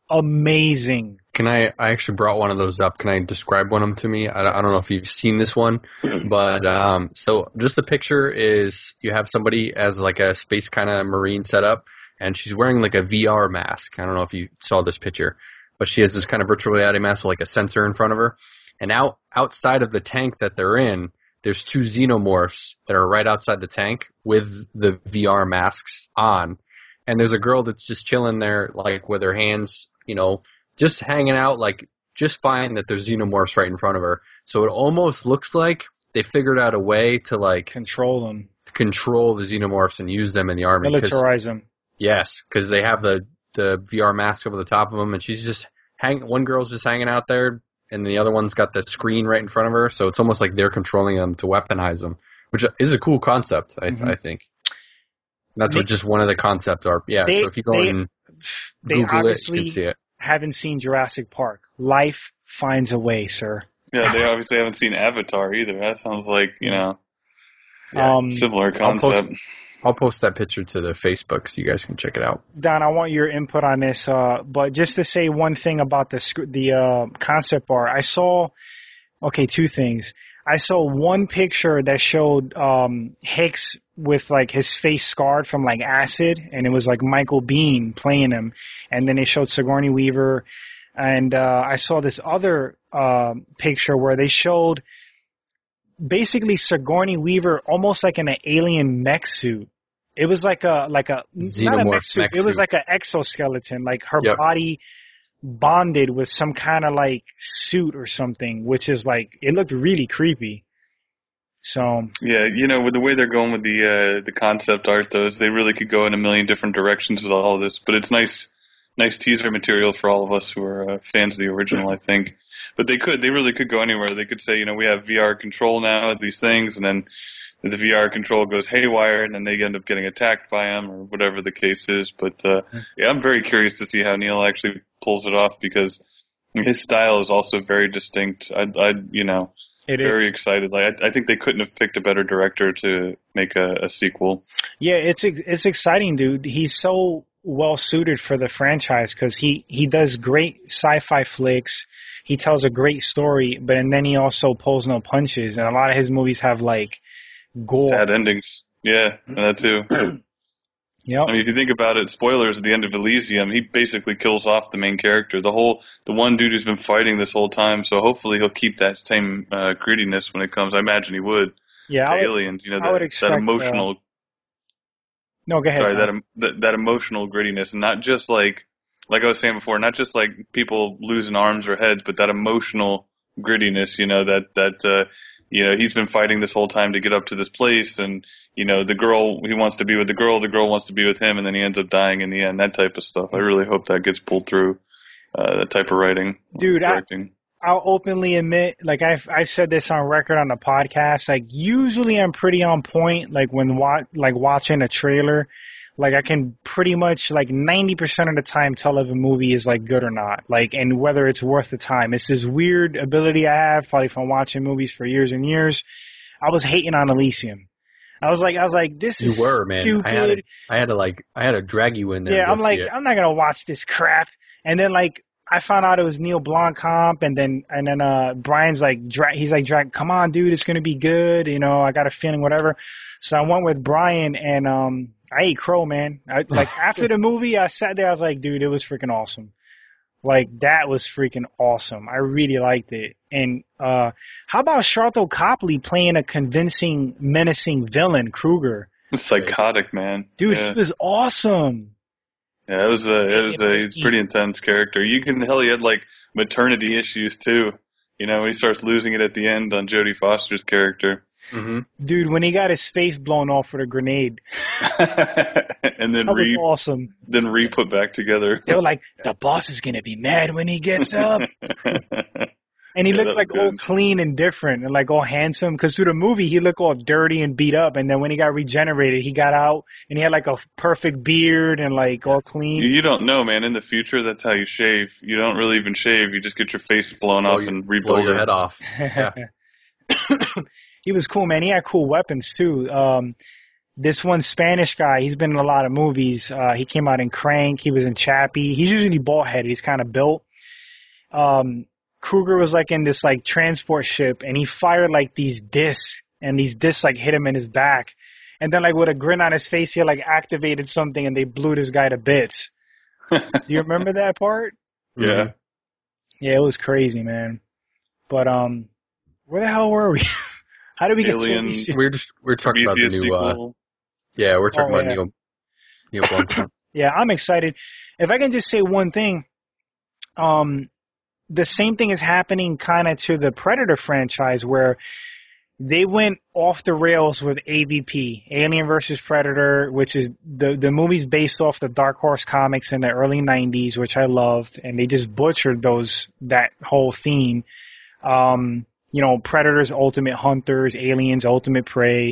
amazing. Can I, I actually brought one of those up. Can I describe one of them to me? I, I don't know if you've seen this one, but, um, so just the picture is you have somebody as like a space kind of marine setup, and she's wearing like a V R mask. I don't know if you saw this picture, but she has this kind of virtual reality mask with like a sensor in front of her. And out, outside of the tank that they're in, there's two xenomorphs that are right outside the tank with the V R masks on. And there's a girl that's just chilling there, like with her hands, you know, just hanging out, like, just fine that there's xenomorphs right in front of her. So it almost looks like they figured out a way to, like, control them, to control the xenomorphs and use them in the army. Militarize them. Yes, because they have the, the V R mask over the top of them, and she's just hang. One girl's just hanging out there, and the other one's got the screen right in front of her. So it's almost like they're controlling them to weaponize them, which is a cool concept, I, mm-hmm. I think. That's they, what just one of the concepts are. Yeah, they, so if you go they, and they Google it, you can see it. Haven't seen Jurassic Park. Life finds a way, sir. Yeah, they obviously haven't seen Avatar either. That sounds like, you know, yeah, um, similar concept. I'll post, I'll post that picture to the Facebook so you guys can check it out. Don, I want your input on this, uh, but just to say one thing about the the uh, concept art. I saw, okay, two things. I saw one picture that showed um, Hicks with like his face scarred from like acid, and it was like Michael Biehn playing him. And then they showed Sigourney Weaver, and uh, I saw this other uh, picture where they showed basically Sigourney Weaver almost like in an alien mech suit. It was like a like a Xenomorph not a mech suit. mech it was suit. like an exoskeleton, like her Yep. body bonded with some kind of like suit or something, which is like it looked really creepy. So yeah, you know, with the way they're going with the uh, the concept art, though, is they really could go in a million different directions with all of this. But it's nice, nice teaser material for all of us who are uh, fans of the original, I think. But they could, they really could go anywhere. They could say, you know, we have V R control now of these things, and then the V R control goes haywire, and then they end up getting attacked by them, or whatever the case is. But uh, yeah, I'm very curious to see how Neil actually pulls it off, because his style is also very distinct. I, I you know. It Very is. excited. Like I, I think they couldn't have picked a better director to make a, a sequel. Yeah, it's it's exciting, dude. He's so well suited for the franchise because he, he does great sci-fi flicks. He tells a great story, but and then he also pulls no punches. And a lot of his movies have like gore. Sad endings. Yeah, that too. Yep. I mean, if you think about it, spoilers at the end of Elysium, he basically kills off the main character. The whole, the one dude who's been fighting this whole time, so hopefully he'll keep that same uh, grittiness when it comes. I imagine he would. Yeah, to I would, aliens, you know, I would that, expect, that emotional. Uh, no, go ahead. Sorry, no. that, that that emotional grittiness, and not just like, like I was saying before, not just like people losing arms or heads, but that emotional grittiness. You know, that that uh, you know he's been fighting this whole time to get up to this place, and you know the girl, he wants to be with the girl, the girl wants to be with him, and then he ends up dying in the end. That type of stuff. I really hope that gets pulled through. Uh, that type of writing, dude. I, directing. I'll openly admit, like I've I said this on record on the podcast. Like usually I'm pretty on point. Like when wa- like watching a trailer, like I can pretty much like ninety percent of the time tell if a movie is like good or not. Like and whether it's worth the time. It's this weird ability I have, probably from watching movies for years and years. I was hating on Elysium. I was like, I was like, this is You were, man. stupid. I had, to, I had to like, I had to drag you in there. Yeah, to go I'm like, see it. I'm not gonna watch this crap. And then like. I found out it was Neil Blomkamp, and then and then uh Brian's like, dra- he's like, drag, come on, dude, it's gonna be good. You know, I got a feeling, whatever. So I went with Brian, and um, I ate crow, man. I, like after the movie, I sat there, I was like, dude, it was freaking awesome. Like that was freaking awesome. I really liked it. And uh, how about Sharlto Copley playing a convincing, menacing villain, Kruger? Psychotic, man. Dude, yeah. he was awesome. Yeah, it was a it was a he's a pretty intense character. You can tell he had like maternity issues too. You know, he starts losing it at the end on Jodie Foster's character. Mm-hmm. Dude, when he got his face blown off with a grenade, and then that was re awesome. then re put back together. They were like, the boss is gonna be mad when he gets up. And he Yeah, looked that like was all good. clean and different and like all handsome. Because through the movie, he looked all dirty and beat up. And then when he got regenerated, he got out and he had like a perfect beard and like all clean. You don't know, man. In the future, that's how you shave. You don't really even shave. You just get your face blown Blow off your- and blow rebuild your it. head off. Yeah. He was cool, man. He had cool weapons too. Um, this one Spanish guy, he's been in a lot of movies. Uh, he came out in Crank. He was in Chappie. He's usually bald-headed. He's kind of built. Um, Kruger was like in this like transport ship, and he fired like these discs, and these discs like hit him in his back. And then like with a grin on his face, he like activated something, and they blew this guy to bits. Do you remember that part? Yeah. Yeah, it was crazy, man. But um, where the hell were we? How did we get Alien. so We're just we're talking about the Prometheus new. Uh, sequel. yeah, we're talking Oh, about yeah. Neil Neil Blomkamp. Yeah, I'm excited. If I can just say one thing, um, the same thing is happening kind of to the Predator franchise where they went off the rails with A V P, Alien versus Predator, which is the the movie's based off the Dark Horse comics in the early nineties, which I loved, and they just butchered those that whole theme. Um, you know, Predators, Ultimate Hunters, Aliens, Ultimate Prey.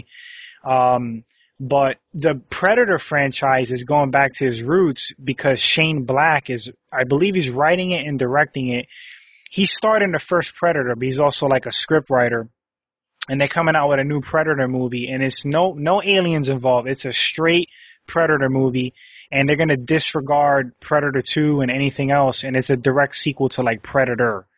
Um, but the Predator franchise is going back to his roots because Shane Black is, I believe he's writing it and directing it. He starred in the first Predator, but he's also like a script writer. And they're coming out with a new Predator movie, and it's no no aliens involved. It's a straight Predator movie, and they're going to disregard Predator two and anything else, and it's a direct sequel to like Predator.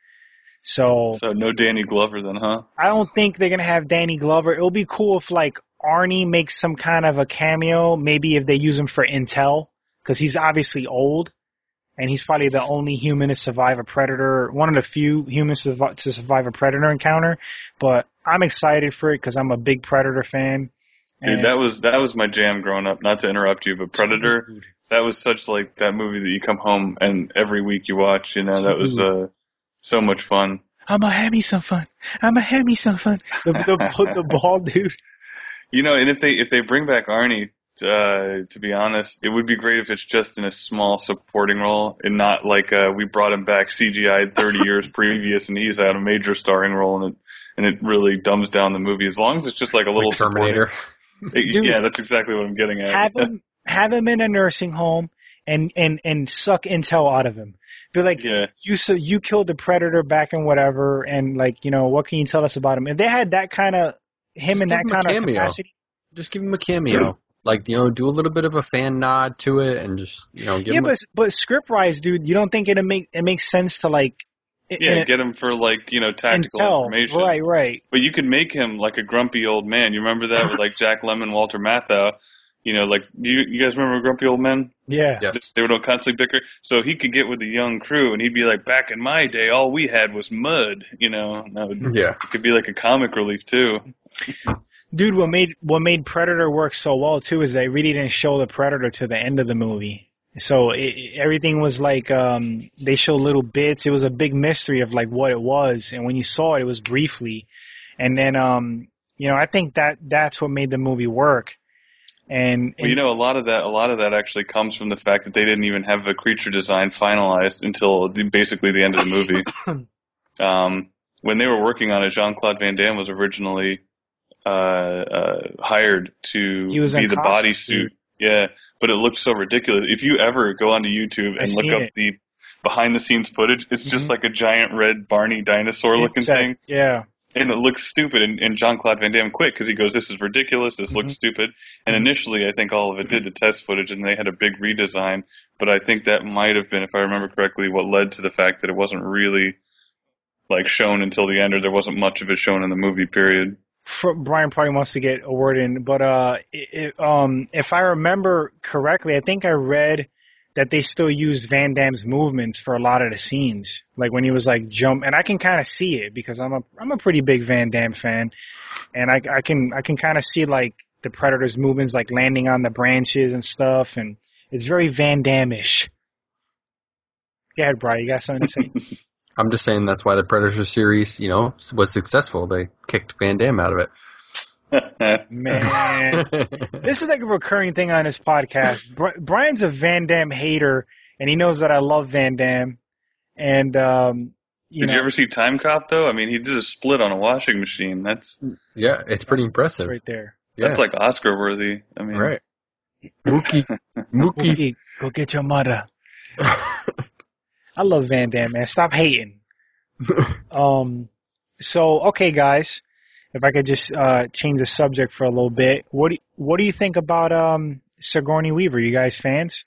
So, So no Danny Glover then, huh? I don't think they're going to have Danny Glover. It'll be cool if like Arnie makes some kind of a cameo, maybe if they use him for intel, because he's obviously old. And he's probably the only human to survive a predator, one of the few humans to survive, to survive a predator encounter. But I'm excited for it because I'm a big Predator fan. Dude, that was that was my jam growing up. Not to interrupt you, but Predator, Dude. that was such like that movie that you come home and every week you watch. You know, that was uh, so much fun. I'm gonna have me some fun. I'm gonna have me some fun. The the, the bald dude. You know, and if they if they bring back Arnie, uh, to be honest, it would be great if it's just in a small supporting role and not like uh, we brought him back C G I thirty years previous and he's had a major starring role and it and it really dumbs down the movie. As long as it's just like a little Like Terminator. supporting- Dude, yeah, that's exactly what I'm getting at. Have him have him in a nursing home and and and suck intel out of him. Be like, Yeah. you so you killed the Predator back in whatever, and like, you know, what can you tell us about him? If they had that kind of him Just in give that him a kind of cameo. capacity, Just give him a cameo. Like, you know, do a little bit of a fan nod to it and just, you know, give yeah, him but but script wise, dude, you don't think it make it makes sense to like, Yeah, in, get him for like, you know, tactical intel, information. right, right. But you could make him like a grumpy old man. You remember that with like Jack Lemmon, Walter Matthau? You know, like, you, you guys remember Grumpy Old Men? Yeah. Yes. They would all constantly bicker. So he could get with the young crew and he'd be like, back in my day, all we had was mud. You know, and that would, Yeah. it could be like a comic relief too. Dude, what made what made Predator work so well too is they really didn't show the Predator to the end of the movie. So it, everything was like um, they showed little bits. It was a big mystery of like what it was, and when you saw it, it was briefly. And then um, you know, I think that that's what made the movie work. And, and Well, you know, a lot of that, a lot of that actually comes from the fact that they didn't even have a creature design finalized until the, basically the end of the movie. um, when they were working on it, Jean-Claude Van Damme was originally uh, uh, hired to He was be in the costume. bodysuit. Yeah, but it looked so ridiculous. If you ever go onto YouTube I and look seen up it. the behind the scenes footage, it's just Mhm. like a giant red Barney dinosaur looking it's, uh, thing. yeah, And it looks stupid, and, and Jean-Claude Van Damme quit because he goes, this is ridiculous, this looks Mhm. stupid. And Mhm. initially, I think all of it did the test footage, and they had a big redesign. But I think that might have been, if I remember correctly, what led to the fact that it wasn't really, like, shown until the end, or there wasn't much of it shown in the movie, period. For, Brian probably wants to get a word in, but uh, it, it, um, if I remember correctly, I think I read that they still used Van Damme's movements for a lot of the scenes, like when he was like jump, and I can kind of see it because I'm a I'm a pretty big Van Damme fan, and I I can I can kind of see like the Predator's movements, like landing on the branches and stuff, and it's very Van Damme-ish. Go ahead, Brian, you got something to say? I'm just saying that's why the Predator series, you know, was successful. They kicked Van Damme out of it. Man, this is like a recurring thing on this podcast. Bri- Brian's a Van Damme hater, and he knows that I love Van Damme. And um, you Did know, you ever see Time Cop, though? I mean, he did a split on a washing machine. That's Yeah, it's pretty that's- impressive. that's right there. Yeah, that's like Oscar-worthy. I mean, right. Mookie. Mookie. Mookie, go get your mother. I love Van Damme, man. Stop hating. Um, so okay, guys, if I could just uh change the subject for a little bit. What do, what do you think about um, Sigourney Weaver? You guys fans?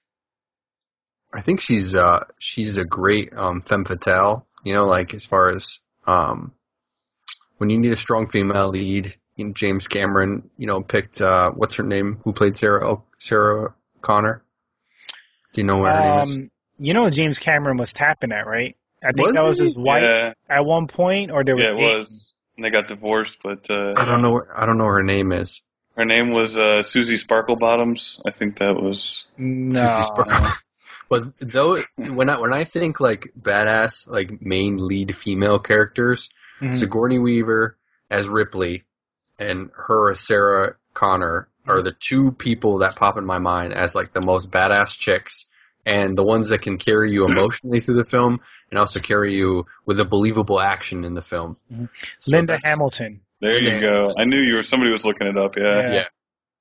I think she's uh she's a great um femme fatale. You know, like as far as um when you need a strong female lead, you know, James Cameron, you know, picked uh what's her name? Who played Sarah oh, Sarah Connor? Do you know what her um, name is? You know, James Cameron was tapping that, right? I think Was that was he? his wife Yeah. at one point, or they were Yeah, it dating. was. And they got divorced, but uh, I don't know. What, I don't know what her name is. her name was uh, Susie Sparklebottoms. I think that was. No. Susie Sparkle. But though, when I when I think like badass, like main lead female characters, Mhm. Sigourney Weaver as Ripley and her as Sarah Connor are the two people that pop in my mind as like the most badass chicks and the ones that can carry you emotionally through the film and also carry you with a believable action in the film. Mhm. So Linda that's- Hamilton. There Linda you go. Hamilton. I knew you were. Somebody was looking it up. Yeah. Yeah. Yeah.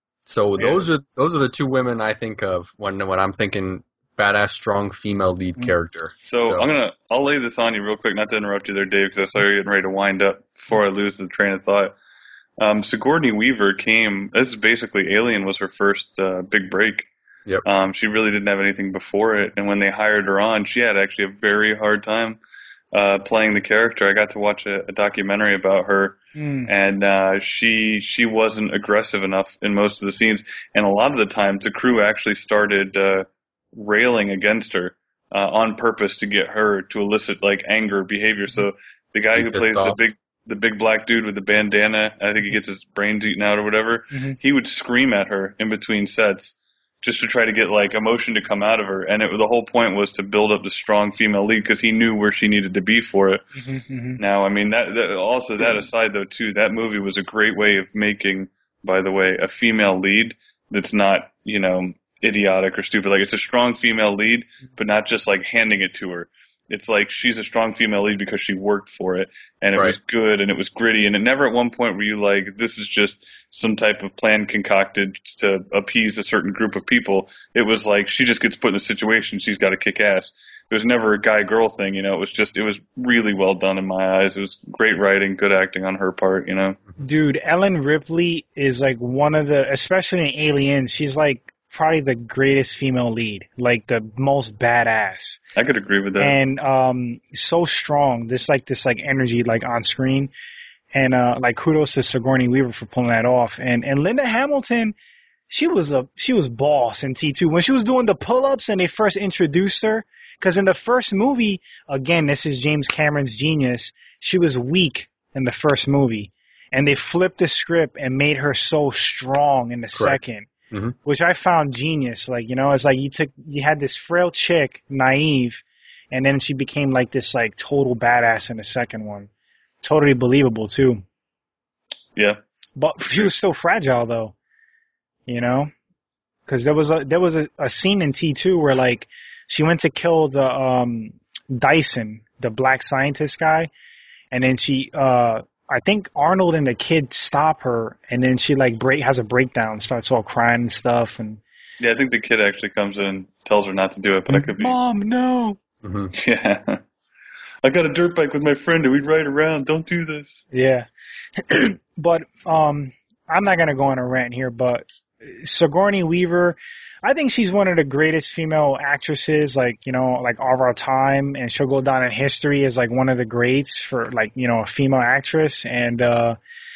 So Yeah. those are those are the two women I think of when when I'm thinking badass, strong female lead Mm. character. So, I'm gonna. I'll lay this on you real quick, not to interrupt you there, Dave, because I saw you getting ready to wind up before I lose the train of thought. Um, Sigourney Weaver came. This is basically Alien was her first uh, big break. Yep. Um, she really didn't have anything before it, and when they hired her on, she had actually a very hard time uh, playing the character. I got to watch a, a documentary about her, Mm. and uh, she she wasn't aggressive enough in most of the scenes, and a lot of the times the crew actually started uh, railing against her uh, on purpose to get her to elicit like anger behavior. So the guy Be who pissed plays the off. big the big black dude with the bandana, I think he gets his brains eaten out or whatever. Mhm. He would scream at her in between sets just to try to get like emotion to come out of her, and it the whole point was to build up the strong female lead because he knew where she needed to be for it. Mhm, mhm. Now, I mean that, that also that aside though too, that movie was a great way of making, by the way, a female lead that's not, you know, idiotic or stupid. Like it's a strong female lead, but not just like handing it to her. It's like she's a strong female lead because she worked for it and it Right. was good and it was gritty and it never at one point were you like, this is just some type of plan concocted to appease a certain group of people. It was like she just gets put in a situation, she's got to kick ass. It was never a guy-girl thing, you know. It was just, it was really well done in my eyes. It was great writing, good acting on her part, you know. Dude, Ellen Ripley is like one of the, especially in Alien, she's like probably the greatest female lead, like the most badass, I could agree with that. and um, so strong. This like this like energy like on screen, and uh, like kudos to Sigourney Weaver for pulling that off. And and Linda Hamilton, she was a she was boss in T two when she was doing the pull-ups and they first introduced her. Because in the first movie, again, this is James Cameron's genius. She was weak in the first movie, and they flipped the script and made her so strong in the Correct. second, Mhm. which I found genius. Like, you know, it's like you took, you had this frail chick, naive, and then she became like this like total badass in the second one. Totally believable too. Yeah. But she was still fragile though, you know, because there was a there was a, a scene in T two where like she went to kill the um Dyson, the black scientist guy, and then she uh I think Arnold and the kid stop her, and then she like break has a breakdown, starts all crying and stuff, and Yeah, I think the kid actually comes in and tells her not to do it, but I could be. Mom, no. Mhm. Yeah. I got a dirt bike with my friend and we'd ride around. Don't do this. Yeah. But um I'm not gonna go on a rant here, but Sigourney Weaver, I think she's one of the greatest female actresses, like, you know, like of our time, and she'll go down in history as like one of the greats for like, you know, a female actress. And uh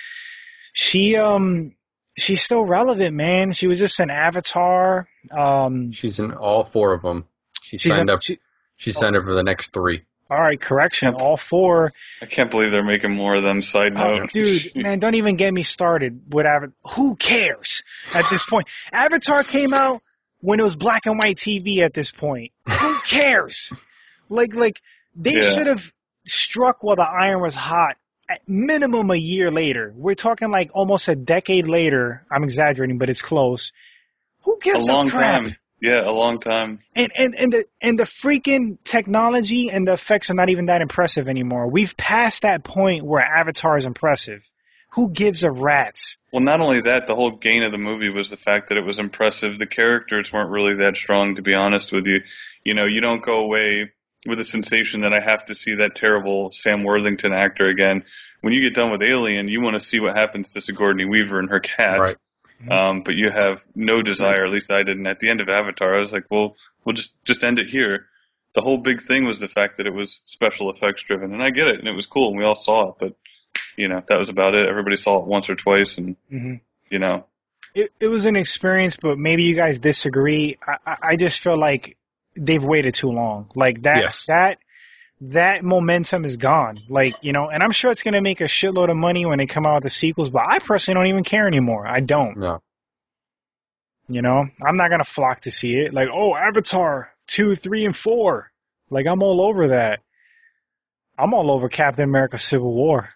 she um she's still relevant, man. She was just an Avatar. Um She's in all four of them. She she's signed a- up. she- She signed up for the next three. all right, correction, all four. I can't believe they're making more of them. Side Oh, note. dude, man, don't even get me started with Avatar. Who cares at this point? Avatar came out when it was black and white T V at this point. Who cares? Like, like they Yeah. should have struck while the iron was hot at minimum a year later. We're talking like almost a decade later. I'm exaggerating, but it's close. Who a gives a, long crap? time. Yeah, a long time. And, and, and the, and the freaking technology and the effects are not even that impressive anymore. We've passed that point where Avatar is impressive. Who gives a rat's? Well, not only that, the whole gain of the movie was the fact that it was impressive. The characters weren't really that strong, to be honest with you. You know, you don't go away with the sensation that I have to see that terrible Sam Worthington actor again. When you get done with Alien, you want to see what happens to Sigourney Weaver and her cat. Right. Mm-hmm. Um, but you have no desire, at least I didn't. At the end of Avatar, I was like, well, we'll just, just end it here. The whole big thing was the fact that it was special effects driven, and I get it, and it was cool, and we all saw it, but, you know, that was about it. Everybody saw it once or twice, and, mm-hmm. you know. It, it was an experience, but maybe you guys disagree. I, I just feel like they've waited too long. Like, that, yes. that, that momentum is gone. Like, you know, and I'm sure it's going to make a shitload of money when they come out with the sequels, but I personally don't even care anymore. I don't. No. You know, I'm not going to flock to see it. Like, oh, Avatar two, three, and four. Like, I'm all over that. I'm all over Captain America Civil War.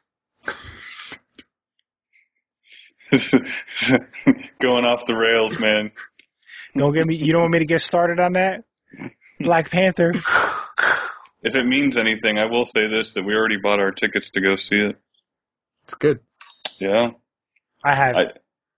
Going off the rails, man. Don't get me, you don't want me to get started on that? Black Panther. If it means anything, I will say this, that we already bought our tickets to go see it. It's good. Yeah. I have. I,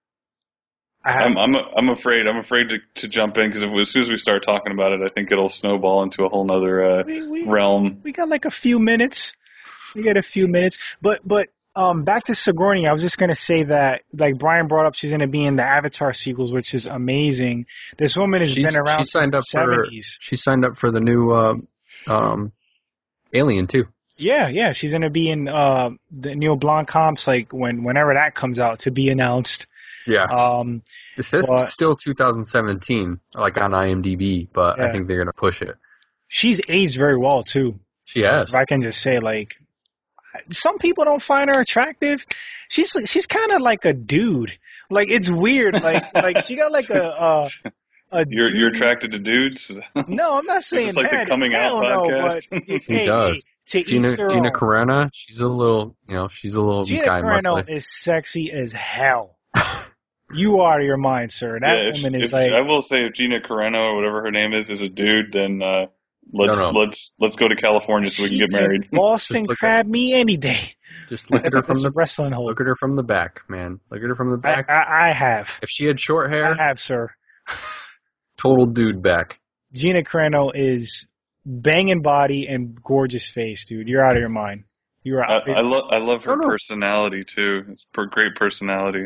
I have I'm, I'm, I'm afraid, I'm afraid to, to jump in because as soon as we start talking about it, I think it'll snowball into a whole nother, uh, we, we, realm. We got like a few minutes. We got a few minutes. But, but, um, back to Sigourney, I was just going to say that, like Brian brought up, she's going to be in the Avatar sequels, which is amazing. This woman has she's, been around she signed since up the seventies. For, she signed up for the new, uh, um, Alien too. Yeah, yeah. She's going to be in, uh, the Neil Blomkamp's, like, when, whenever that comes out to be announced. Yeah. Um, it says but, still two thousand seventeen, like on IMDb, but yeah. I think they're going to push it. She's aged very well, too. She has. If I can just say, like, some people don't find her attractive. She's she's kind of like a dude. Like, it's weird. Like, like she got like a, uh, a You're, dude. you're attracted to dudes? No, I'm not saying Is this like that. the coming out podcast? Know, but, she hey, does. Hey, Gina, Gina Carano, she's a little, you know, she's a little Gina guy Carano muscly. is sexy as hell. You are out of your mind, sir. That yeah, woman if, is if, like. I will say, if Gina Carano or whatever her name is is a dude, then uh, let's no, no. let's let's go to California so we can get married. Boston crab at, me any day. Just look at her from the wrestling hole. Look at her from the back, man. Look at her from the back. I, I, I have. If she had short hair, I have, sir. Total dude back. Gina Carano is banging body and gorgeous face, dude. You're out of your mind. You're out. I, I love I love her personality too. It's a great personality.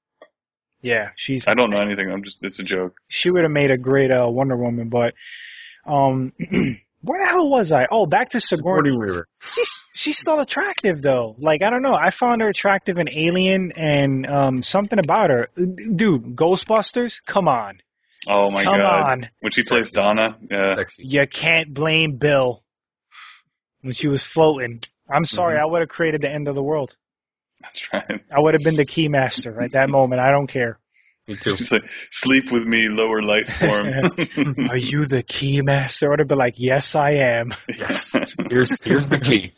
Yeah, she's. I don't know anything. I'm just. It's a joke. She would have made a great uh, Wonder Woman, but um, where the hell was I? Oh, back to Sigourney. Sigourney Weaver. She's she's still attractive though. Like, I don't know. I found her attractive in Alien, and um, something about her, dude. Ghostbusters. Come on. Oh my Come god. on. When she plays Donna, yeah. Sexy. You can't blame Bill when she was floating. I'm sorry. Mm-hmm. I would have created the end of the world. That's right. I would have been the Keymaster at that moment. I don't care. Me too. She's like, sleep with me, lower life form. Are you the Keymaster? I would have been like, yes, I am. Yes. Here's here's the key.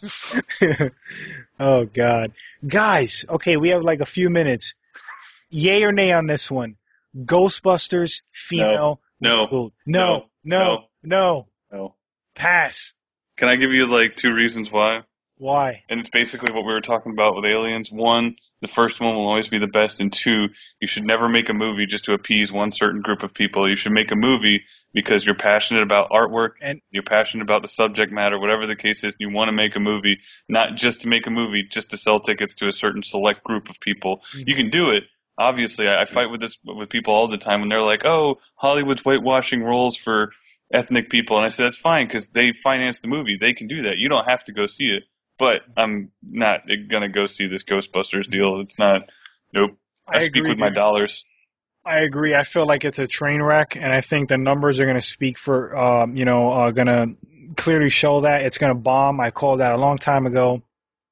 Oh, God. Guys, okay, we have like a few minutes. Yay or nay on this one? Ghostbusters, female. No. No. No. No. No. No. Pass. Can I give you like two reasons why? Why? And it's basically what we were talking about with Aliens. One, the first one will always be the best. And two, you should never make a movie just to appease one certain group of people. You should make a movie because you're passionate about artwork, and you're passionate about the subject matter, whatever the case is. You want to make a movie, not just to make a movie, just to sell tickets to a certain select group of people. Mm-hmm. You can do it. Obviously, I, I fight with this with people all the time when they're like, "Oh, Hollywood's whitewashing roles for ethnic people," and I say that's fine because they finance the movie. They can do that. You don't have to go see it. But I'm not gonna go see this Ghostbusters deal. It's not. Nope. I, I speak with my dollars. I agree. I feel like it's a train wreck, and I think the numbers are going to speak for, um, you know, are going to clearly show that it's going to bomb. I called that a long time ago.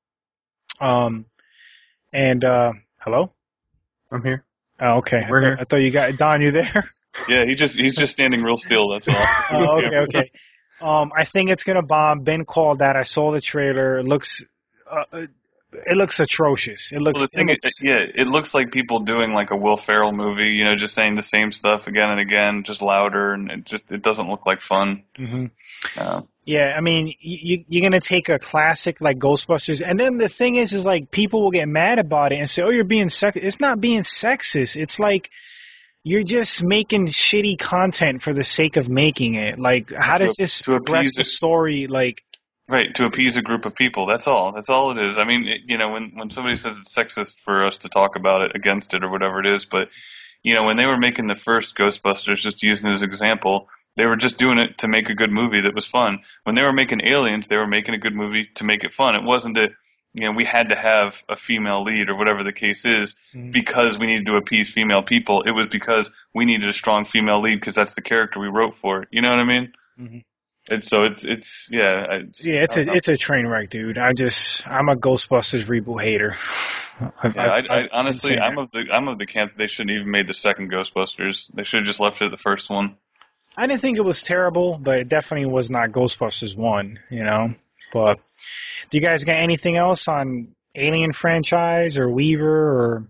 Um, and uh, hello. I'm here. Oh, okay. We're I, th- here. I thought you got Don. You there? Yeah, he just he's just standing real still. That's all. Oh, okay, okay. Um, I think it's gonna bomb. Ben called that. I saw the trailer. It looks, uh, it looks atrocious. It looks. Well, the thing it looks is, yeah, it looks like people doing like a Will Ferrell movie. You know, just saying the same stuff again and again, just louder, and it just it doesn't look like fun. Mm-hmm. Uh, Yeah, I mean, you, you're going to take a classic like Ghostbusters, and then the thing is, is like people will get mad about it and say, oh, you're being sexist. It's not being sexist. It's like you're just making shitty content for the sake of making it. Like, how does to, this to progress the story? Like, right, to appease a group of people. That's all. That's all it is. I mean, it, you know, when, when somebody says it's sexist for us to talk about it, against it, or whatever it is, but you know, when they were making the first Ghostbusters, just using it as an example, they were just doing it to make a good movie that was fun. When they were making Aliens, they were making a good movie to make it fun. It wasn't that, you know, we had to have a female lead or whatever the case is mm-hmm. because we needed to appease female people. It was because we needed a strong female lead because that's the character we wrote for it. You know what I mean? Mm-hmm. And so it's, it's, yeah. It's, yeah, it's a, know. it's a train wreck, dude. I just, I'm a Ghostbusters reboot hater. I've, yeah, I, I, I honestly, I'm of the, I'm of the camp that they shouldn't even made the second Ghostbusters. They should have just left it at the first one. I didn't think it was terrible, but it definitely was not Ghostbusters one, you know? But do you guys got anything else on Alien franchise or Weaver or?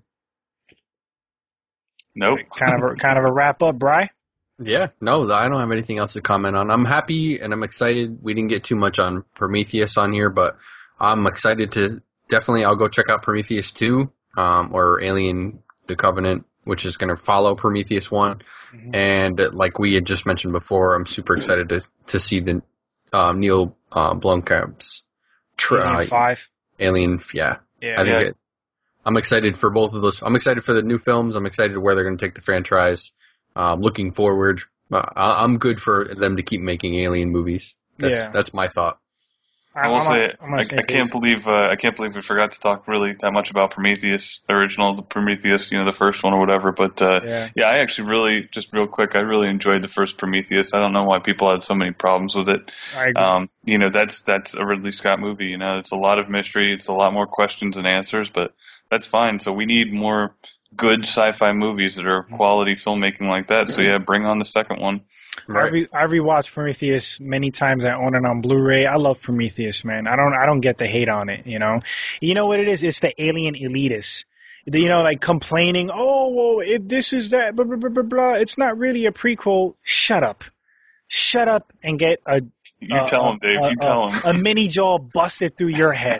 Nope. Kind of a, kind of a wrap up, Bri? Yeah, no, I don't have anything else to comment on. I'm happy and I'm excited. We didn't get too much on Prometheus on here, but I'm excited to definitely, I'll go check out Prometheus two, um, or Alien the Covenant, which is going to follow Prometheus one. Mm-hmm. And like we had just mentioned before, I'm super excited to to see the um, Neil uh, Blomkamp's tra- Alien five. Alien, yeah. Yeah. I think yeah. it, I'm excited for both of those. I'm excited for the new films. I'm excited where they're going to take the franchise. Um, looking forward, uh, I'm good for them to keep making Alien movies. That's, yeah. that's my thought. I will say, I, I can't believe uh, I can't believe we forgot to talk really that much about Prometheus, the original, the Prometheus, you know, the first one or whatever. But uh, yeah. yeah, I actually really, just real quick, I really enjoyed the first Prometheus. I don't know why people had so many problems with it. I agree. Um, you know, that's that's a Ridley Scott movie. You know, it's a lot of mystery, it's a lot more questions than answers, but that's fine. So we need more good sci-fi movies that are quality filmmaking like that. So yeah, bring on the second one. Right. I re- I rewatched Prometheus many times. I own it on Blu-ray. I love Prometheus, man. I don't I don't get the hate on it, you know. You know what it is? It's the alien elitists. You know, like complaining, oh, well, if this is that, blah, blah, blah, blah, blah. It's not really a prequel. Shut up. Shut up and get a You uh, tell him, Dave. Uh, you tell uh, him. A mini jaw busted through your head.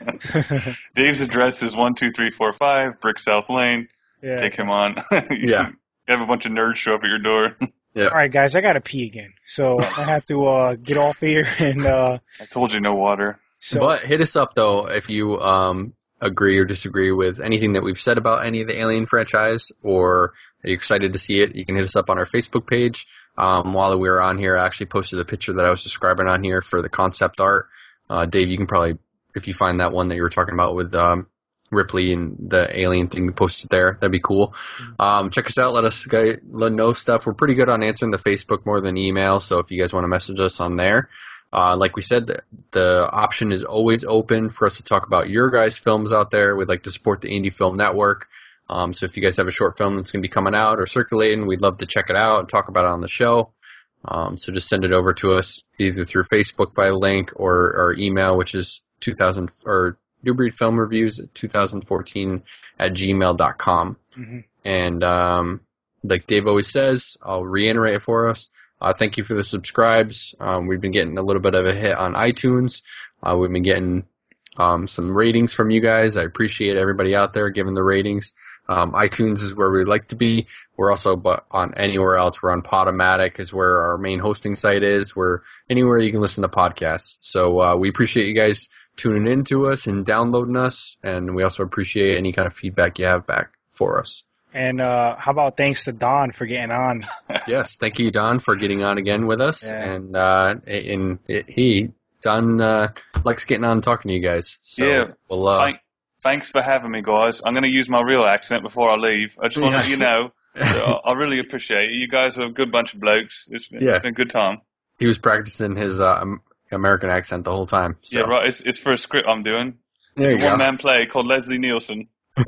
Dave's address is one two three four five Brick South Lane. Yeah. Take him on. you yeah. have a bunch of nerds show up at your door. Yeah. All right, guys, I gotta pee again, so I have to uh, get off here. And uh, I told you no water. So, but hit us up though if you um, agree or disagree with anything that we've said about any of the Alien franchise, or are you excited to see it? You can hit us up on our Facebook page. Um, while we were on here, I actually posted a picture that I was describing on here for the concept art. Uh, Dave, you can probably, if you find that one that you were talking about with um, Ripley and the alien thing posted there, that'd be cool. Um, check us out. Let us guys, let know stuff. We're pretty good on answering the Facebook more than email, so if you guys want to message us on there. Uh, like we said, the, the option is always open for us to talk about your guys' films out there. We'd like to support the Indie Film Network. Um, so if you guys have a short film that's going to be coming out or circulating, we'd love to check it out and talk about it on the show. Um, so just send it over to us either through Facebook by link or our email, which is two thousand or New Breed Film Reviews at twenty fourteen at gmail dot com. Mm-hmm. And um, like Dave always says, I'll reiterate it for us. Uh, thank you for the subscribes. Um, we've been getting a little bit of a hit on iTunes. Uh, we've been getting um, some ratings from you guys. I appreciate everybody out there giving the ratings. Um, iTunes is where we like to be. We're also but on anywhere else. We're on Podomatic is where our main hosting site is. We're anywhere you can listen to podcasts. So uh, we appreciate you guys tuning in to us and downloading us, and we also appreciate any kind of feedback you have back for us. And uh, how about thanks to Don for getting on? Yes, thank you, Don, for getting on again with us. Yeah. And uh, and it, he, Don, uh, likes getting on and talking to you guys. So yeah. We'll, uh, Thank, thanks for having me, guys. I'm going to use my real accent before I leave. I just want to let you know. I, I really appreciate it. You guys are a good bunch of blokes. It's been, yeah. it's been a good time. He was practicing his uh, American accent the whole time. So. Yeah, right. It's, it's for a script I'm doing. There it's you a go. one-man play called Leslie Nielsen.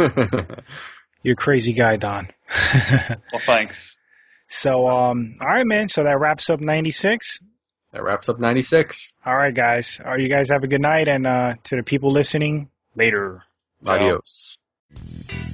You're a crazy guy, Don. Well, thanks. So, um, all right, man. So that wraps up ninety-six. That wraps up ninety-six. All right, guys. All right, you guys have a good night. And uh, to the people listening, later. Adios. Ciao.